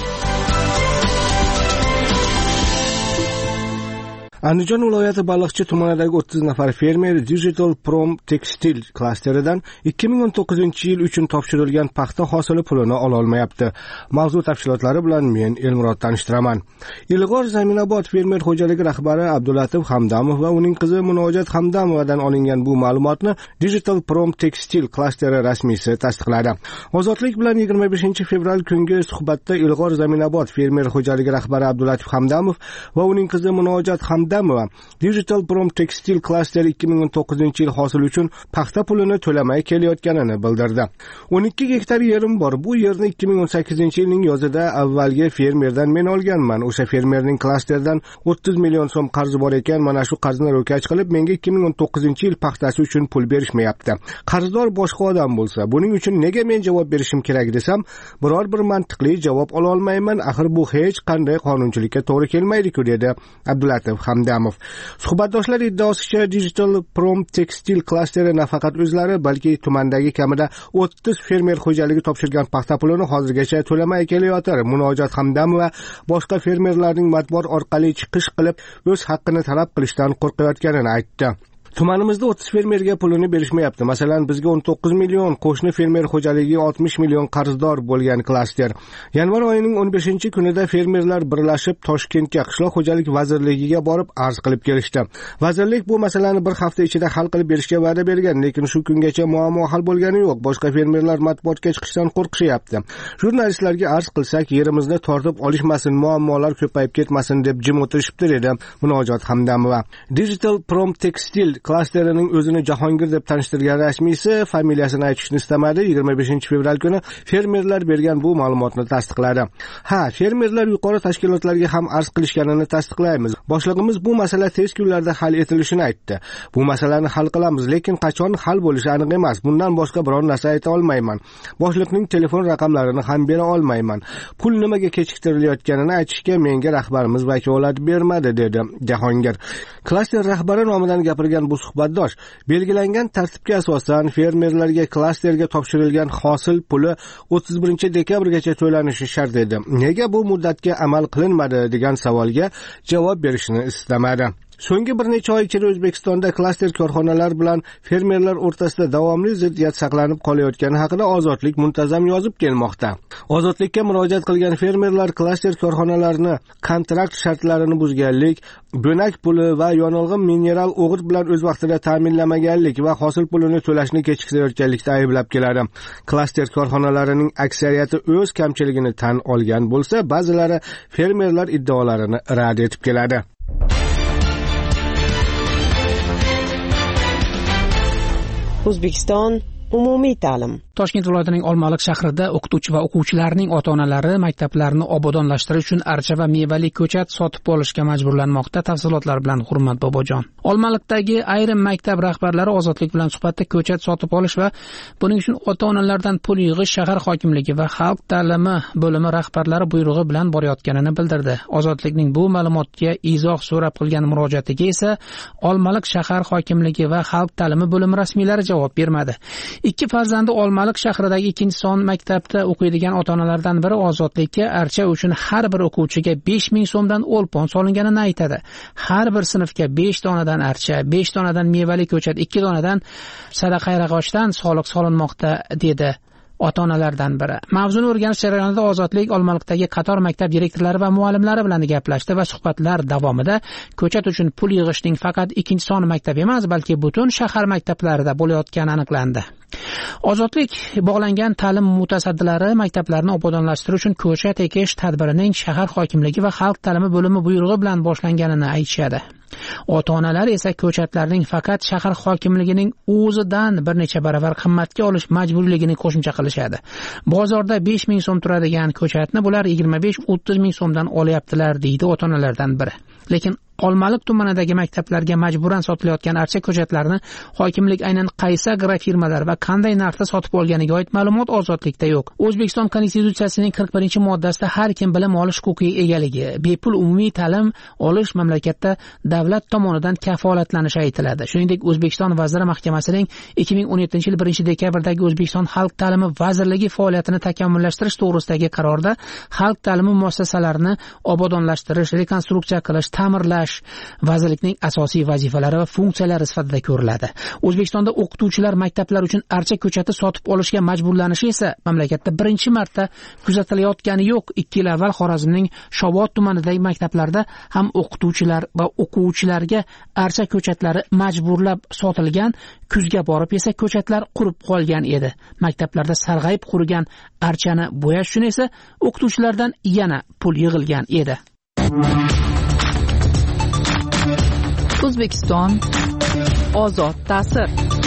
Andijon viloyati Baliqchi tumanidagi 30 nafar fermer Digital Prom Textile klasteridan 2019-yil uchun topshirilgan paxta hosili pulini ola olmayapti. Mavzu tafsilotlari bilan men Elmurod tanishtiraman. Ilg'or Zaminobod fermer xo'jaligi rahbari Abdulatif Hamdamov va uning qizi Munojat Hamdamovadan olingan bu ma'lumotni Digital Prom Textile klasteri rasmiysi tasdiqladi. Ozodlik bilan 25 fevral kungi suhbatda Ilg'or Zaminobod fermer xo'jaligi rahbari Abdulatif Hamdamov va uning qizi Munojat Digital Prom Textile klasteri 2019-yil hosili uchun paxta pulini to'lamay kelayotganini bildirdi. 12 gektar yerim bor. Bu yerni 2018-yilning yozida avvalgi fermerdan men olganman. O'sha fermerning klasterdan 30 million so'm qarzi bor ekan. Mana shu qarzni ro'kach qilib, menga 2019-yil paxtasi uchun pul berishmayapti. Qarzdor boshqa odam bo'lsa, buning uchun nega men javob berishim kerak desam, biror bir mantiqli javob ola olmayman. Axir bu hech qanday qonunchilikka to'g'ri kelmaydi-ku, dedi Abdulatif Hamdamov. Suhbatdoshlar iddaosicha Digital Prom Textile klasteri nafaqat o'zlari, balki tumandagi kamida 30 fermer xo'jaligi topshirgan paxta pulini hozirgacha to'lamay kelayotir. Munojat Hamdamova boshqa fermerlarning matbuot orqali chiqish qilib o'z haqqini talab qilishdan qo'rqayotganini aytdi. Tumanimizda 30 fermerga pulini berishmayapti. Masalan, bizga 19 million, qo'shni fermer xo'jaligiga 60 million qarzdor bo'lgan klaster. Yanvar oyining 15-kunida fermerlar birlashib Toshkentga qishloq xo'jalik vazirligiga borib arz qilib kelishdi. Vazirlik bu masalani bir hafta ichida hal qilib berishga va'da bergan, lekin shu kungacha muammo hal bo'lgani yo'q. Boshqa fermerlar matbuotga chiqishdan qo'rqishyapti. Jurnalistlarga arz qilsak, yerimizni tortib olishmasin, muammolar ko'payib ketmasin deb jim o'tirishibdi, dedi Munojat Hamdamova. Digital Prom Textile klasterining o'zini Jahongir deb tanishtirgan rasmiysi familiyasini aytishni istamadi. 25 fevral kuni fermerlar bergan bu ma'lumotni tasdiqladi. Fermerlar yuqori tashkilotlarga ham arz qilishganini tasdiqlaymiz. Boshlig'imiz bu masala tez kunlarda hal etilishini aytdi. Bu masalani hal qilamiz, lekin qachon hal bo'lishi aniq emas. Bundan boshqa biror narsa ayta olmayman. Boshliqning telefon raqamlarini ham bera olmayman. Pul nimaga kechiktirilayotganini aytishga menga rahbarimiz vakolat bermadi, dedi Jahongir. Klaster rahbari nomidan gapirgan bu suhbatdosh belgilangan tartibga asosan fermerlarga klasterga topshirilgan hosil puli 31 dekabrgacha to'lanishi shart edi. Nega bu muddatga amal qilinmadi degan savolga javob berishni istamadi. So'nggi bir necha oy ichida O'zbekistonda klaster korxonalar bilan fermerlar o'rtasida davomli ziddiyat saqlanib qolayotgani haqida Ozodlik muntazam yozib kelmoqda. Ozodlikka murojaat qilgan fermerlar klaster korxonalarini kontrakt shartlarini buzganlik, bo'nak puli va yonilg'im mineral o'g'it bilan o'z vaqtida ta'minlamaganlik va hosil pulini to'lashni kechiktirayotganlikda ayblab keladi. Klaster korxonalarining aksariyati o'z kamchiligini tan olgan bo'lsa, ba'zilari fermerlar iddaolarini rad etib keladi. O'zbekiston umumiy ta'lim. Toshkent viloyatining Olmaliq shahrida o'qituvchi va o'quvchilarning ota-onalari maktablarni obodonlashtirish uchun archa va mevali ko'chat sotib olishga majburlanmoqda. Tafsilotlar bilan Hurmat Bobojon. Olmaliqdagi ayrim maktab rahbarlari Ozodlik bilan suhbatda ko'chat sotib olish va buning uchun ota-onalardan pul yig'ish shahar hokimligi va xalq ta'limi bo'limi rahbarlari buyrug'i bilan borayotganini bildirdi. Ozodlikning bu ma'lumotga izoh so'rab qilgan murojaatiga esa Olmaliq shahar hokimligi va xalq ta'limi bo'limi rasmiylari javob bermadi. Ikki farzandi Olmaliq shahridagi 2-son maktabda o'qiydigan ota-onalardan biri Ozodlikka archa uchun har bir o'quvchiga 5000 so'mdan o'lpon solinganini aytadi. Har bir sinfga 5 donadan archa, 5 donadan mevali ko'chat, 2 donadan sadaqayrag'ochdan soliq solinmoqda dedi ota-onalardan biri. Mavzuni o'rganish jarayonida Ozodlik Olmaliqdagi qator maktab direktorlari va muallimlari bilan gaplashdi va suhbatlar davomida ko'chat uchun pul yig'ishning faqat 2-son maktab emas, balki butun shahar maktablarida bo'layotgani aniqlandi. Ozodlik bog'langan ta'lim mutasaddilari maktablarni obodonlashtirish uchun ko'chat ekish tadbirining shahar hokimligi va xalq ta'limi bo'limi buyrug'i bilan boshlanganini aytishadi. Ota-onalar esa ko'chatlarning faqat shahar hokimligining o'zidan bir necha baravar qimmatga olish majburiyligini qo'shimcha qilishadi. Bozorda 5000 so'm turadigan ko'chatni bular 25-30 ming so'mdan olyaptilar, deydi ota-onalardan biri. Lekin Olmaliq tumanidagi maktablarga majburan sotilayotgan archa ko'chatlarni hokimlik aynan qaysi agrofirmalar va qanday narxda sotib olganiga oid ma'lumot Ozodlikda yo'q. O'zbekiston Konstitutsiyasining 41-moddasida har kim bilim olish huquqiga egaligi, bepul umumiy ta'lim olish mamlakatda davlat tomonidan kafolatlanishi aytiladi. Shuningdek, O'zbekiston Vazirlar Mahkamasining 2017-yil 1-dekabrdagi O'zbekiston Xalq ta'limi vazirligi faoliyatini takomillashtirish to'g'risidagi qarorda xalq ta'limi muassasalarini obodonlashtirish, rekonstruksiya qilish, ta'mirlash vazirlikning asosiy vazifalari va funksiyalari sifatida ko'riladi. O'zbekistonda o'qituvchilar maktablar uchun archa ko'chati sotib olishga majburlanishi esa mamlakatda birinchi marta kuzatilayotgani yo'q. 2 yil avval Xorazmning Shovot tumanidagi maktablarda ham o'qituvchilar va o'quvchilarga archa ko'chatlari majburlab sotilgan, kuzga borib esa ko'chatlar qurib qolgan edi. Maktablarda sarg'ayib qurigan archani bo'yash uchun esa o'qituvchilardan yana pul yig'ilgan edi. O'zbekiston ozod ta'sir.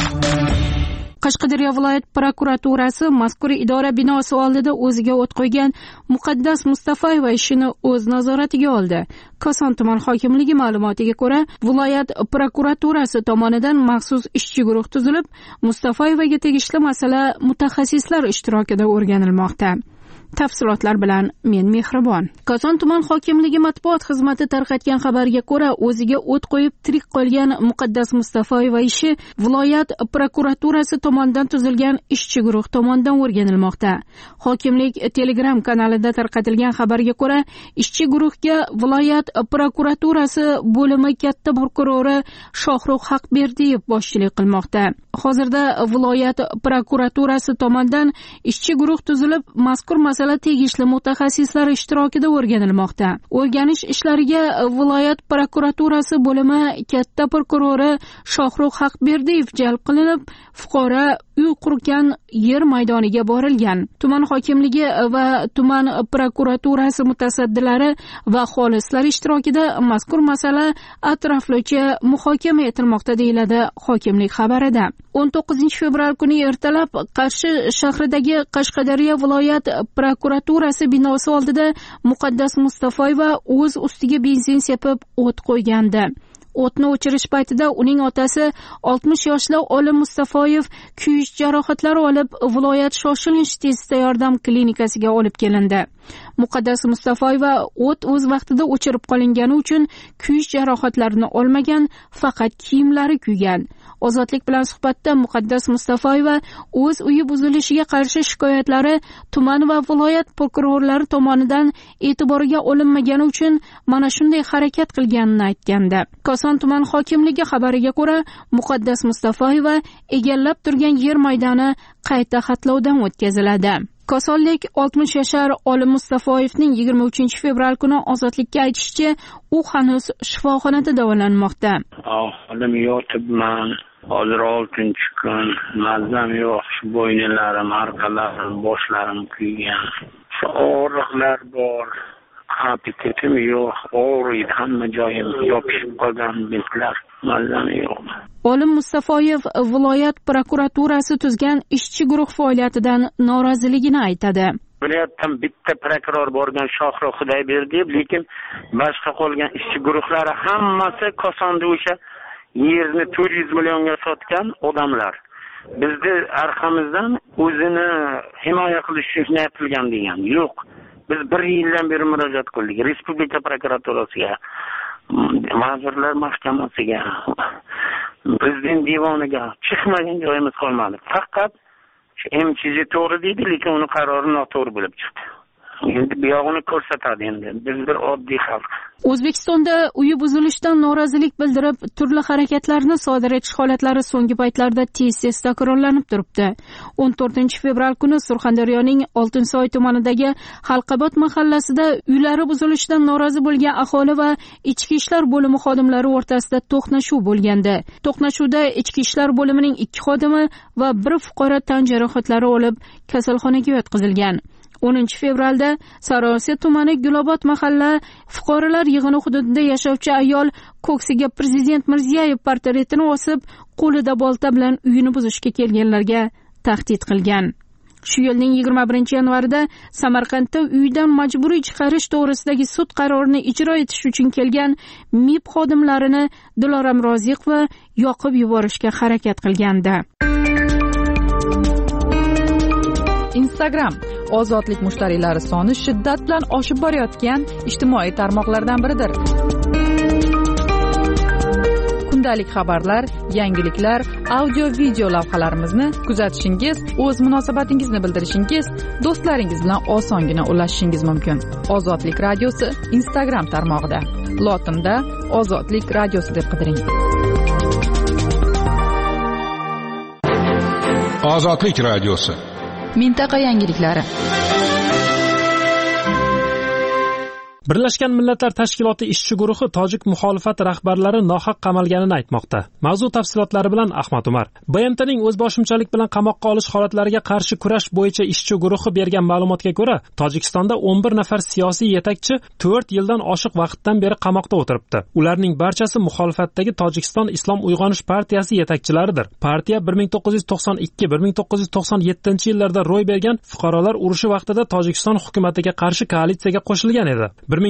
Qashqadaryo viloyat prokuraturasi mazkur idora binosi oldida o'ziga o't qo'ygan Muqaddas Mustafayeva ishini o'z nazoratiga oldi. Koson tuman hokimligi ma'lumotiga ko'ra, viloyat prokuraturasi tomonidan maxsus ishchi guruh tuzilib, Mustafayevaga tegishli masala mutaxassislar ishtirokida o'rganilmoqda. Tafsilotlar bilan men Mehribon. Koson tuman hokimligi matbuot xizmati tarqatgan xabarga ko'ra, o'ziga o't qo'yib tirik qolgan Muqaddas Mustafayeva ishi viloyat prokuraturasi tomonidan tuzilgan ishchi guruh tomonidan o'rganilmoqda. Hokimlik Telegram kanalida tarqatilgan xabarga ko'ra, ishchi guruhga viloyat prokuraturasi bo'limi katta prokurori Shohruh Haqberdiyev boshchilik qilmoqda. Hozirda viloyat prokuraturasi tomonidan ishchi guruh tuzilib, mazkur masala tegishli mutaxassislar ishtirokida o'rganilmoqda. O'rganish ishlariga viloyat prokuraturasi bo'limi katta prokurori Shohruh Haqberdiyev jalb qilinib, fuqaro uy qurgan yer maydoniga borilgan. Tuman hokimligi va tuman prokuraturasi mutasaddilari va xolislar ishtirokida mazkur masala atroflicha muhokama etilmoqda, deyiladi hokimlik xabarida. 19 fevral kuni ertalab Qarshi shahridagi Qashqadaryo viloyat prokuraturasi binosi oldida Muqaddas Mustafayeva o'z ustiga benzin sepib o't qo'ygandi. O'tni o'chirish paytida uning otasi 60 yoshli Olim Mustafayev kuyish jarohatlari olib, viloyat shoshilinch tezda yordam klinikasiga olib kelindi. Muqaddas Mustafayeva o't o'z vaqtida o'chirib qolingani uchun kuyish jarohatlarini olmagan, faqat kiyimlari kuygan. Ozodlik bilan suhbatda Muqaddas Mustafayeva o'z uyi buzilishiga qarshi shikoyatlari tuman va viloyat prokurorlari tomonidan e'tiboriga olinmagani uchun mana shunday harakat qilganini aytgandi. Koson tuman hokimligi xabariga ko'ra, Muqaddas Mustafayeva egallab turgan yer maydoni qayta xatlovdan o'tkaziladi. Kosonlik 60 yashar Olim Mustafayevning 23 fevral kuni Ozodlikka aytishicha, u hanuz shifoxonada davolanmoqda. Ahvolim yotibman. Hozir 6-chi kun. Mazam yo'q. Bo'yinlarim, orqalarim, boshlarim kuygan. Og'riqlar bor. Appetitim yo'q. Og'riydi, hamma joyim yopishib qolgan bitlar. mazam yo'q. Olim Mustafoyev viloyat prokuraturasi tuzgan ishchi guruh faoliyatidan noroziligini aytadi. Viloyatdan bitta prokuror borgan Shohruh Xudoyberdiyev, lekin boshqa qolgan ishchi guruhlari hammasi Kosonda o'sha yerni 400 millionga sotgan odamlar. Bizni arqamizdan o'zini himoya qilish uchun aytilgan degan. Yo'q. Biz 1 yildan beri murojaat qildik Respublika prokuraturasiga, Vazirlar Mahkamasiga, Prezident devoniga, chiqmagan joyimiz qolmadi. Faqat MCJ to'g'ri deydi, lekin uni qarori noto'g'ri bo'lib chiqdi. Endi bu yog'ini ko'rsatadi endi. Biz bir oddiy xalq. O'zbekistonda uyi buzilishidan norozilik bildirib, turli harakatlarni sodir etish holatlari so'nggi paytlarda tez-tez takrorlanib turibdi. 14 fevral kuni Surxondaryoning Oltinsoy tumanidagi Halqabod mahallasida uylari buzilishidan norozi bo'lgan aholi va ichki ishlar bo'limi xodimlari o'rtasida to'qnashuv bo'lgandi. To'qnashuvda ichki ishlar bo'limining 2 xodimi va 1 fuqaro tan jarohatlari olib kasalxonaga yotqizilgan. 10 fevralda Sariosiyo tumani Gulobod mahalla fuqarolar yig'ini hududida yashovchi ayol ko'ksiga Prezident Mirziyoyev portretini osib, qo'lida bolta bilan uyini buzishga kelganlarga tahdid qilgan. Shu yilning 21 yanvarida Samarqandda uydan majburiy chiqarish to'g'risidagi sud qarorini ijro etish uchun kelgan MIB xodimlarini Diloram Roziqova yoqib yuborishga harakat qilgandi. Instagram ozodlik mushtariylari soni shiddat bilan oshib borayotgan ijtimoiy tarmoqlardan biridir. Kundalik xabarlar, yangiliklar, audio-video lavhalarimizni kuzatishingiz, o'z munosabatingizni bildirishingiz, do'stlaringiz bilan osongina ulashishingiz mumkin. Ozodlik radiosi Instagram tarmog'ida. Lotinda Ozodlik radiosi deb qidiring. Ozodlik radiosi. Mintaqa yangiliklari. Birlashgan Millatlar Tashkiloti ishchi guruhi tojik muxolifat rahbarlari nohaq qamalganini aytmoqda. Mavzu tafsilotlari bilan Ahmad Umar. BMTning o'zboshimchalik bilan qamoqqa olish holatlariga qarshi kurash bo'yicha ishchi guruhi bergan ma'lumotga ko'ra, Tojikistonda 11 nafar siyosiy yetakchi 4 yildan oshiq vaqtdan beri qamoqda o'tiribdi. Ularning barchasi muxolifatdagi Tojikiston Islom Uyg'onish partiyasi yetakchilaridir. Partiya 1992-1997 yillarda ro'y bergan fuqarolar urushi vaqtida Tojikiston hukumatiga qarshi koalitsiyaga qo'shilgan edi.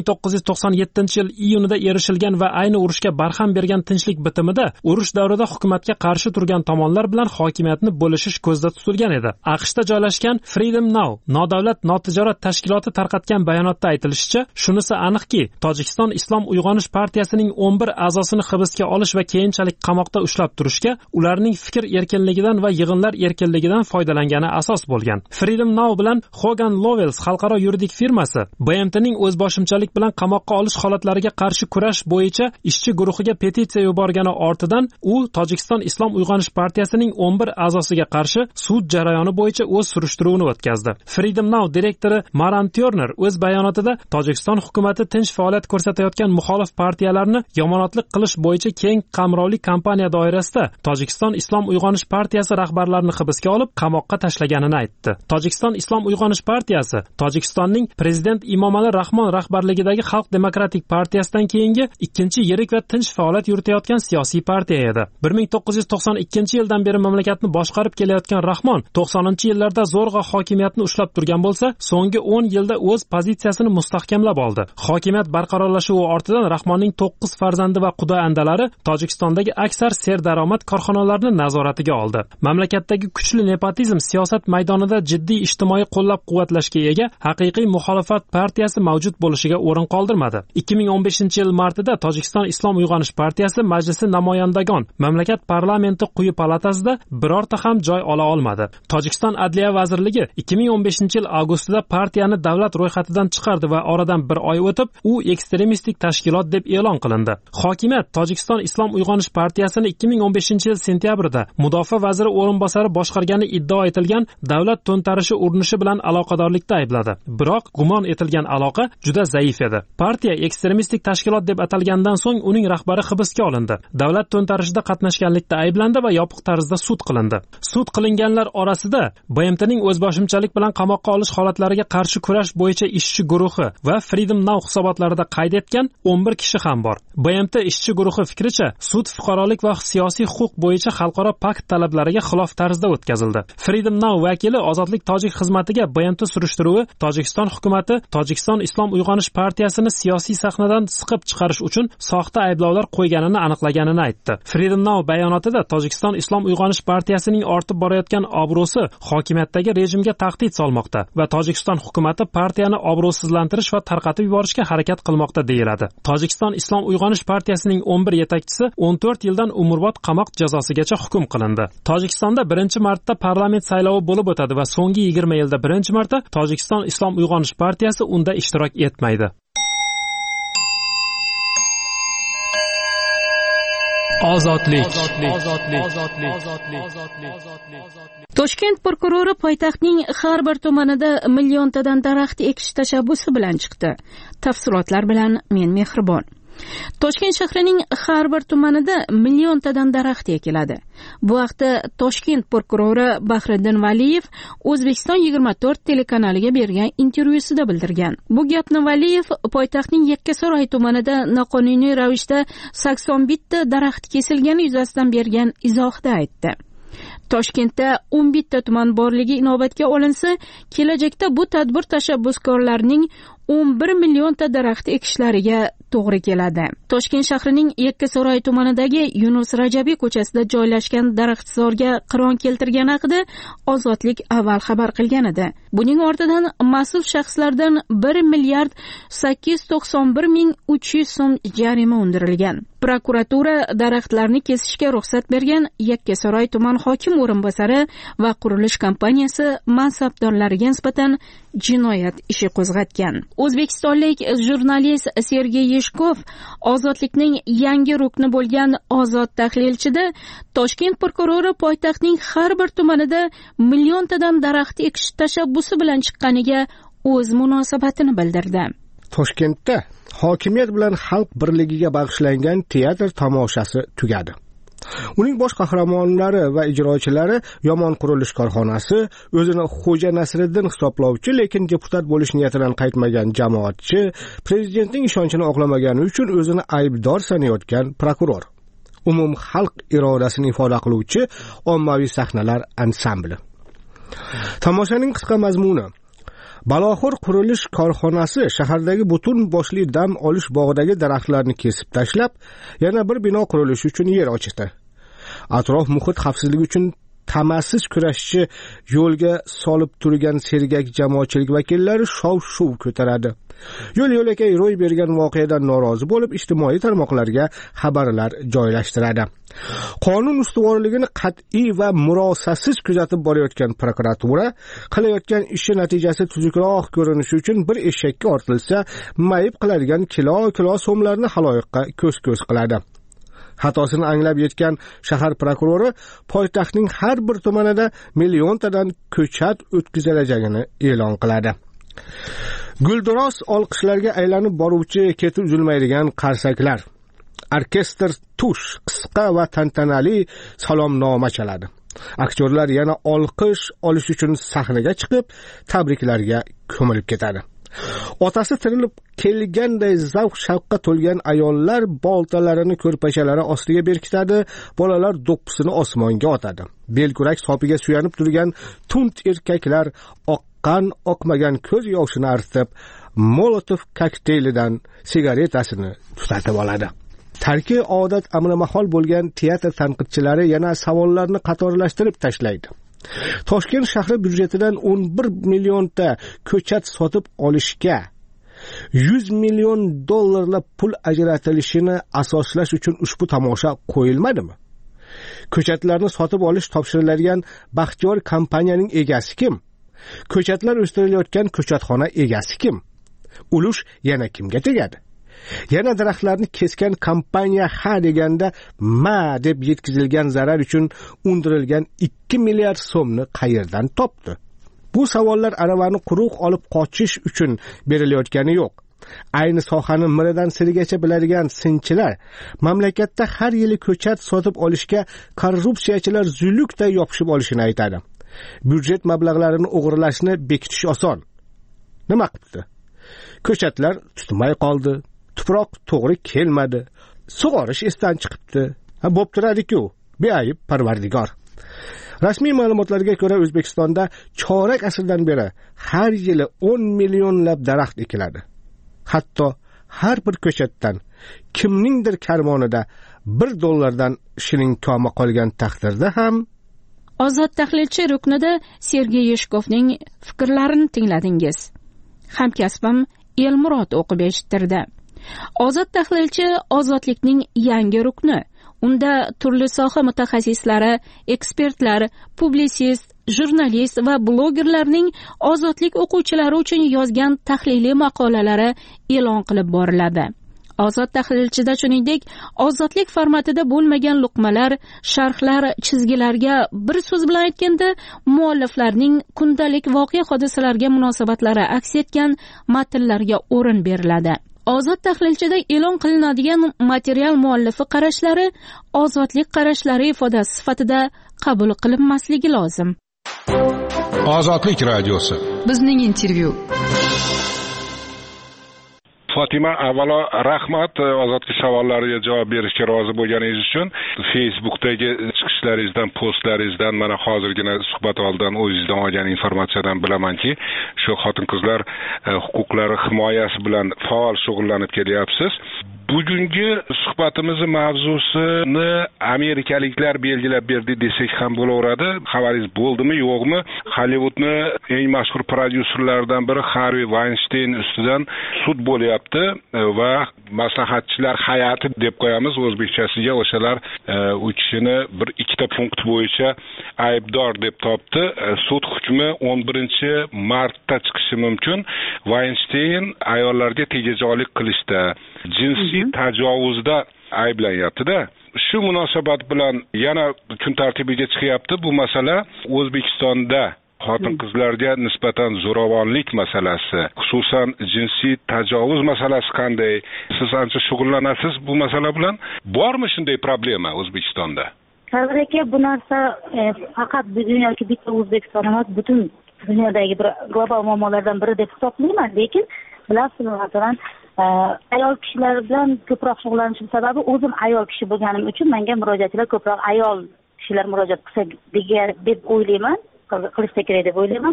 1997 yil iyunida erishilgan va ayni urushga barham bergan tinchlik bitimida urush davrida hukumatga qarshi turgan tomonlar bilan hokimiyatni bo'lishish ko'zda tutilgan edi. AQShda joylashgan Freedom Now nodavlat notijorat tashkiloti tarqatgan bayonotda aytilishicha, shunisi aniqki, Tojikiston Islom Uyg'onish partiyasining 11 a'zosini hibsga olish va keyinchalik qamoqda ushlab turishga ularning fikr erkinligidan va yig'inlar erkinligidan foydalangani asos bo'lgan. Freedom Now bilan Hogan Lovells xalqaro yuridik firmasi BMTning o'zboshimchalik bilan qamoqqa olish holatlariga qarshi kurash bo'yicha ishchi guruhiga petitsiya yuborgani ortidan u Tojikiston Islom Uyg'onish partiyasining 11 a'zosiga qarshi sud jarayoni bo'yicha o'z surishtiruvini o'tkazdi. Freedom Now direktori Maran Turner o'z bayonotida Tojikiston hukumatı tinch faoliyat ko'rsatayotgan muxolif partiyalarni yomonotlik qilish bo'yicha keng qamrovli kampaniya doirasida Tojikiston Islom Uyg'onish partiyasi rahbarlarini hibsga olib qamoqqa tashlaganini aytdi. Tojikiston Islom Uyg'onish partiyasi Tojikistonning prezident Emomali Rahmon rahbarligidagi Xalq demokratik partiyasidan keyingi ikkinchi yirik va tinch faoliyat yuritayotgan siyosiy partiya edi. 1992 yildan beri mamlakatni boshqarib kelayotgan Rahmon 90-yillarda zo'rg'a hokimiyatni ushlab turgan bo'lsa, so'nggi 10 yilda o'z pozitsiyasini mustahkamlab oldi. Hokimiyat barqarorlashuvi ortidan Rahmonning 9 farzandi va quda-andalari Tojikistondagi aksar serdaromad korxonalarini nazoratiga oldi. Mamlakatdagi kuchli nepotizm siyosat maydonida jiddiy ijtimoiy qo'llab-quvvatlashga ega haqiqiy muxolifat partiyasi mavjud bo'lishiga o'rin qoldirmadi. 2015-yil martida Tojikiston Islom Uyg'onish partiyasi Majlisi namoyandagon mamlakat parlamenti quyi palatasida birorta ham joy ola olmadi. Tojikiston Adliya vazirligi 2015-yil avgustida partiyani davlat ro'yxatidan chiqardi va oradan bir oy o'tib, u ekstremistik tashkilot deb e'lon qilindi. Hokimiyat Tojikiston Islom Uyg'onish partiyasini 2015-yil sentyabrida mudofaa vaziri o'rinbosari boshqargani iddao etilgan davlat to'ntarishi urinishi bilan aloqadorlikda aybladi. Biroq gumon etilgan aloqa juda zaif zaif edi. Partiya ekstremistik tashkilot deb atalgandan so'ng uning rahbari hibsga olindi. Davlat to'ntarishida qatnashganlikda ayblandi va yopiq tarzda sud qilindi. Sud qilinganlar orasida BMTning o'zboshimchalik bilan qamoqqa olish holatlariga qarshi kurash bo'yicha ishchi guruhi va Freedom Now hisobotlarida qayd etgan 11 kishi ham bor. BMT ishchi guruhi fikricha, sud fuqarolik va siyosiy huquq bo'yicha xalqaro pakt talablariga xilof tarzda o'tkazildi. Freedom Now vakili Ozodlik tojik xizmatiga BMT surishtiruvi Tojikiston hukumati Tojikiston Islom uyg'onish partiyasini siyosiy sahnadan siqib chiqarish uchun soxta ayblovlar qo'yganini aniqlaganini aytdi. Freedom Now bayonotida Tojikiston Islom uyg'onish partiyasining ortib borayotgan obro'si hokimiyatdagi rejimga tahdid solmoqda va Tojikiston hukumati partiyani obro'sizlantirish va tarqatib yuborishga harakat qilmoqda deyiladi. Tojikiston Islom uyg'onish partiyasining 11 yetakchisi 14 yildan umrbod qamoq jazosigacha hukm qilindi. Tojikistonda 1-marta parlament saylovi bo'lib o'tadi va so'nggi 20 yilda 1-marta Tojikiston Islom uyg'onish partiyasi unda ishtirok etmaydi. Ozodlik. Toshkent prokurori poytaxtning har bir tumanida milliontadan daraxt ekish tashabbusi bilan chiqdi. Tafsilotlar bilan men Mehribon. Toshkent shahrining har bir tumanida milliontadan daraxt ekiladi. Bu haqda Toshkent prokurori Bahriddin Valiyev O'zbekiston 24 telekanaliga bergan intervyusida bildirgan. Bu gapni Valiyev poytaxtning Yakkasaroy tumanida noqonuniy ravishda 81 ta daraxt kesilgani yuzasidan bergan izohida aytdi. Toshkentda 11 ta tuman borligi inobatga olinsa, kelajakda bu tadbir tashabbuskorlarining 11 millionta daraxt ekishlariga to'g'ri keladi. Toshkent shahrining Yakkasaroy tumanidagi Yunus Rajabiy ko'chasida joylashgan daraxtzorga qiron keltirgani haqida Ozodlik avval xabar qilgan edi. Buning ortidan mas'ul shaxslardan 1 milliard 891 ming 300 so'm jarima undirilgan. Prokuratura daraxtlarni kesishga ruxsat bergan Yakkasaroy tuman hokim o'rinbosari va qurilish kompaniyasi mansabdorlariga nisbatan jinoyat ishi qo'zg'atgan. O'zbekistonlik jurnalist Sergey Yeshkov Ozodlikning yangi rukni bo'lgan Ozod tahlilchida Toshkent prokurori poytaxtning har bir tumanida milliontadan daraxt ekish tashabbusi bilan chiqqaniga o'z munosabatini bildirdi. Toshkentda hokimiyat bilan xalq birligiga bag'ishlangan teatr tomoshasi tugadi. Uning bosh qahramonlari va ijrochilari yomon qurilish korxonasi, o'zini Xo'ja Nasriddin hisoblovchi, lekin deputat bo'lish niyatidan qaytmagan jamoatchi, prezidentning ishonchini oqlamagani uchun o'zini aybdor sanayotgan prokuror, umum xalq irodasini ifoda qiluvchi ommaviy sahnalar ansambli. Tomoshaning qisqa mazmuni: Baloxo'r qurilish korxonasi shahardagi butun boshli dam olish bog'idagi daraxtlarni kesib tashlab, yana bir bino qurilishi uchun yer ochdi. Atrof muhit xavfsizligi uchun tamasiz kurashchi yo'lga solib turgan sergak jamoatchilik vakillari shov-shuv ko'taradi. Yo'l-yo'lakay ro'y bergan voqeadan norozi bo'lib, ijtimoiy tarmoqlarga xabarlar joylashtiradi. Qonun ustuvorligini qat'iy va murosasiz kuzatib borayotgan prokuratura qilayotgan ishi natijasi tuzukroq ko'rinishi uchun bir eshakka ortilsa, mayib qiladigan kilo so'mlarni haloyiqqa ko'z-ko'z qiladi. Xatosini anglab yetgan shahar prokurori poytaxtning har bir tumanida milliontadan ko'chat o'tkazilajagini e'lon qiladi. Gulduros olqishlarga aylanib boruvchi keti uzilmaydigan qarsaklar. Orkestr tush qisqa va tantanali salomnoma chaladi. Aktyorlar yana olqish olish uchun sahnaga chiqib, tabriklarga ko'milib ketadi. Otasi tirilib kelganday zavq-shavqqa to'lgan ayollar boltalarini ko'rpachalari ostiga berkitadi, bolalar do'ppisini osmonga otadi. Belkurak sopiga suyanib turgan tund erkaklar oqmagan ko'z yoshini artib, Molotov kokteylidan sigaretasini tutatib oladi. Tarki odat amrimahol bo'lgan teatr tanqidchilari yana savollarni qatorlashtirib tashlaydi. Toshkent shahri byudjetidan 11 millionta ko'chat sotib olishga 100 million dollarlab pul ajratilishini asoslash uchun ushbu tomosha qo'yilmadimi? Ko'chatlarni sotib olish topshiriladigan Baxtiyor kompaniyaning egasi kim? Ko'chatlar o'stirilayotgan ko'chatxona egasi kim? Ulush yana kimga tegadi? Yana daraxtlarni kesgan kompaniya ha deganda ma deb yetkazilgan zarar uchun undirilgan 2 milliard so'mni qayerdan topdi? Bu savollar aravani quruq olib qochish uchun berilayotgani yo'q. Ayni sohani miridan sirigacha biladigan sinchilar mamlakatda har yili ko'chat sotib olishga korrupsiyachilar zulukday yopishib olishini aytadi. Byudjet mablag'larini o'g'irlashni bekitish oson. Nima qildi? Ko'chatlar tutmay qoldi, tuproq to'g'ri kelmadi, sug'orish esdan chiqibdi. Bo'p turadi-ku, beayb Parvardigor. Rasmiy ma'lumotlarga ko'ra O'zbekistonda chorak asrdan beri har yili 10 millionlab daraxt ekiladi. Hatto har bir ko'chatdan kimningdir karmonida $1 shiling ko'ma qolgan taqdirda ham. Ozod tahlilchi ruknida Sergey Yeshkovning fikrlarini tingladingiz. Hamkasbim Elmurod o'qib eshittirdi. Ozod tahlilchi ozodlikning yangi rukni. Unda turli soha mutaxassislari, ekspertlar, publisist, jurnalist va blogerlarning ozodlik o'quvchilari uchun yozgan tahliliy maqolalari e'lon qilib boriladi. Ozod tahlilchida shuningdek, ozodlik formatida bo'lmagan luqmalar, sharhlar, chizgilarga, bir so'z bilan aytganda, mualliflarning kundalik voqea hodisalarga munosabatlari aks etgan matnlarga o'rin beriladi. Ozod tahlilchida e'lon qilinadigan material muallifi qarashlari ozodlik qarashlari ifodasi sifatida qabul qilinmasligi lozim. Ozodlik radiosi. Bizning intervyu. Fatima, avvalo rahmat ozodlik savollariga javob berishga rozi bo'lganingiz uchun. Facebookdagi chiqishlaringizdan, postlaringizdan, mana hozirgina suhbat oldidan o'zingizdan olgan informatsiyadan bilamanki, shu xotin-qizlar huquqlari himoyasi bilan faol shug'ullanib kelyapsiz. Bugungi suhbatimizni mavzusini amerikaliklar belgilab berdi desak ham bo'laveradi. Xabaringiz bo'ldimi, yo'qmi? Hollywoodni eng mashhur prodyuserlardan biri Harvey Weinstein ustidan sud bo'lyapti va maslahatchilar hay'ati deb qo'yamiz o'zbekchasiga. O'shalar u kishini bir ikkita punkt bo'yicha aybdor deb topdi. Sud hukmi 11-martda chiqishi mumkin. Weinstein ayollarga tegajog'lik qilishda, jinsiy tajovuzda ayblanyapti-da. Shu munosabat bilan yana kun tartibiga chiqyapti bu masala. O'zbekistonda xotin-qizlarga nisbatan zo'ravonlik masalasi, xususan jinsiy tajovuz masalasi qanday? Siz ancha shug'ullanasiz bu masala bilan. Bormi shunday problema O'zbekistonda? Sabir aka, bu narsa faqat bizning yoki bitta O'zbekiston emas, butun dunyodagi bir global muammolardan biri deb hisoblayman. Lekin bilasizmi, masalan, ayol kishilar bilan ko'proq shug'ullanishim sababi o'zim ayol kishi bo'lganim uchun menga murojaatchilar ko'proq ayol kishilar murojaat qilsa deb o'ylayman, qilishsa kerak deb o'ylayman.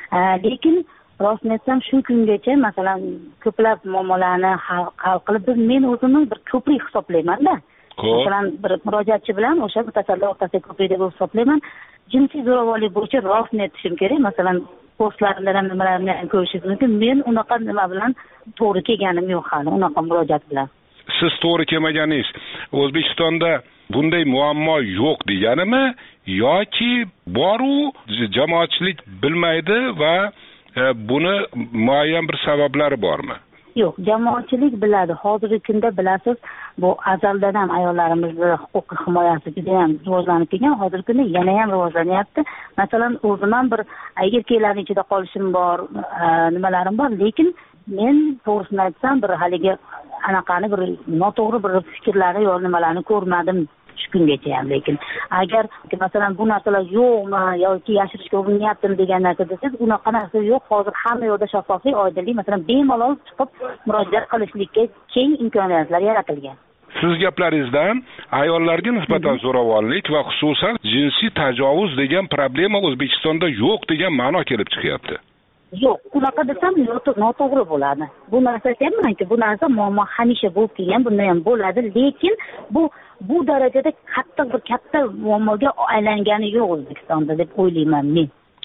Lekin rostini aytsam, shu kungacha masalan ko'plab muammolarni hal qilib, men o'zimni bir ko'prik hisoblayman-da. Masalan, bir murojaatchi bilan o'sha mutasaddi o'rtasidagi ko'prik deb hisoblayman. Jinsiy zo'ravonlik bo'yicha rostini aytishim kerak. Masalan, postlarimda ham nimalarni ko'rishingiz mumkin. Men unaqa nima bilan to'g'ri kelganim yo'q hali, unaqa murojaat bilan. Siz to'g'ri kelmaganingiz O'zbekistonda bunday muammo yo'q deganimi yoki boru jamoatchilik bilmaydi va buni muayyan bir sabablari bormi? Yo'q, jamoatchilik biladi. Hozirgi kunda bilasiz, bu azaldan ham ayollarimizni huquqiy himoyasi juda ham rivojlanib kelgan. Hozirgi kunda yana ham rivojlanyapti. Masalan, o'zim ham bir erkaklarning ichida qolishim bor, nimalarim bor, lekin men to'g'risini aytsam, bir haligi anaqani bir noto'g'ri bir fikrlarni yo'q nimalarni ko'rmadim shu kungacha ham. Lekin agar masalan bu narsalar yo'qmi yoki yashirishga urinyaptimi degan narsa desangiz, unaqa narsa yo'q. Hozir hamma yo'lda shaffoflik, oydinlik, masalan bemalol chiqib murojaat qilishlikka keng imkoniyatlar yaratilgan. Siz gaplaringizdan ayollarga nisbatan zo'ravonlik va xususan jinsiy tajovuz degan problema O'zbekistonda yo'q degan ma'no kelib chiqyapti. Yo'q, unaqa desam noto'g'ri bo'ladi. Bu narsa aytayapmanki, bu narsa muammo hamisha bo'lib kelgan, bunda ham bo'ladi, lekin bu darajada qattiq bir katta muammoga aylangani yo'q O'zbekistonda deb o'ylayman men.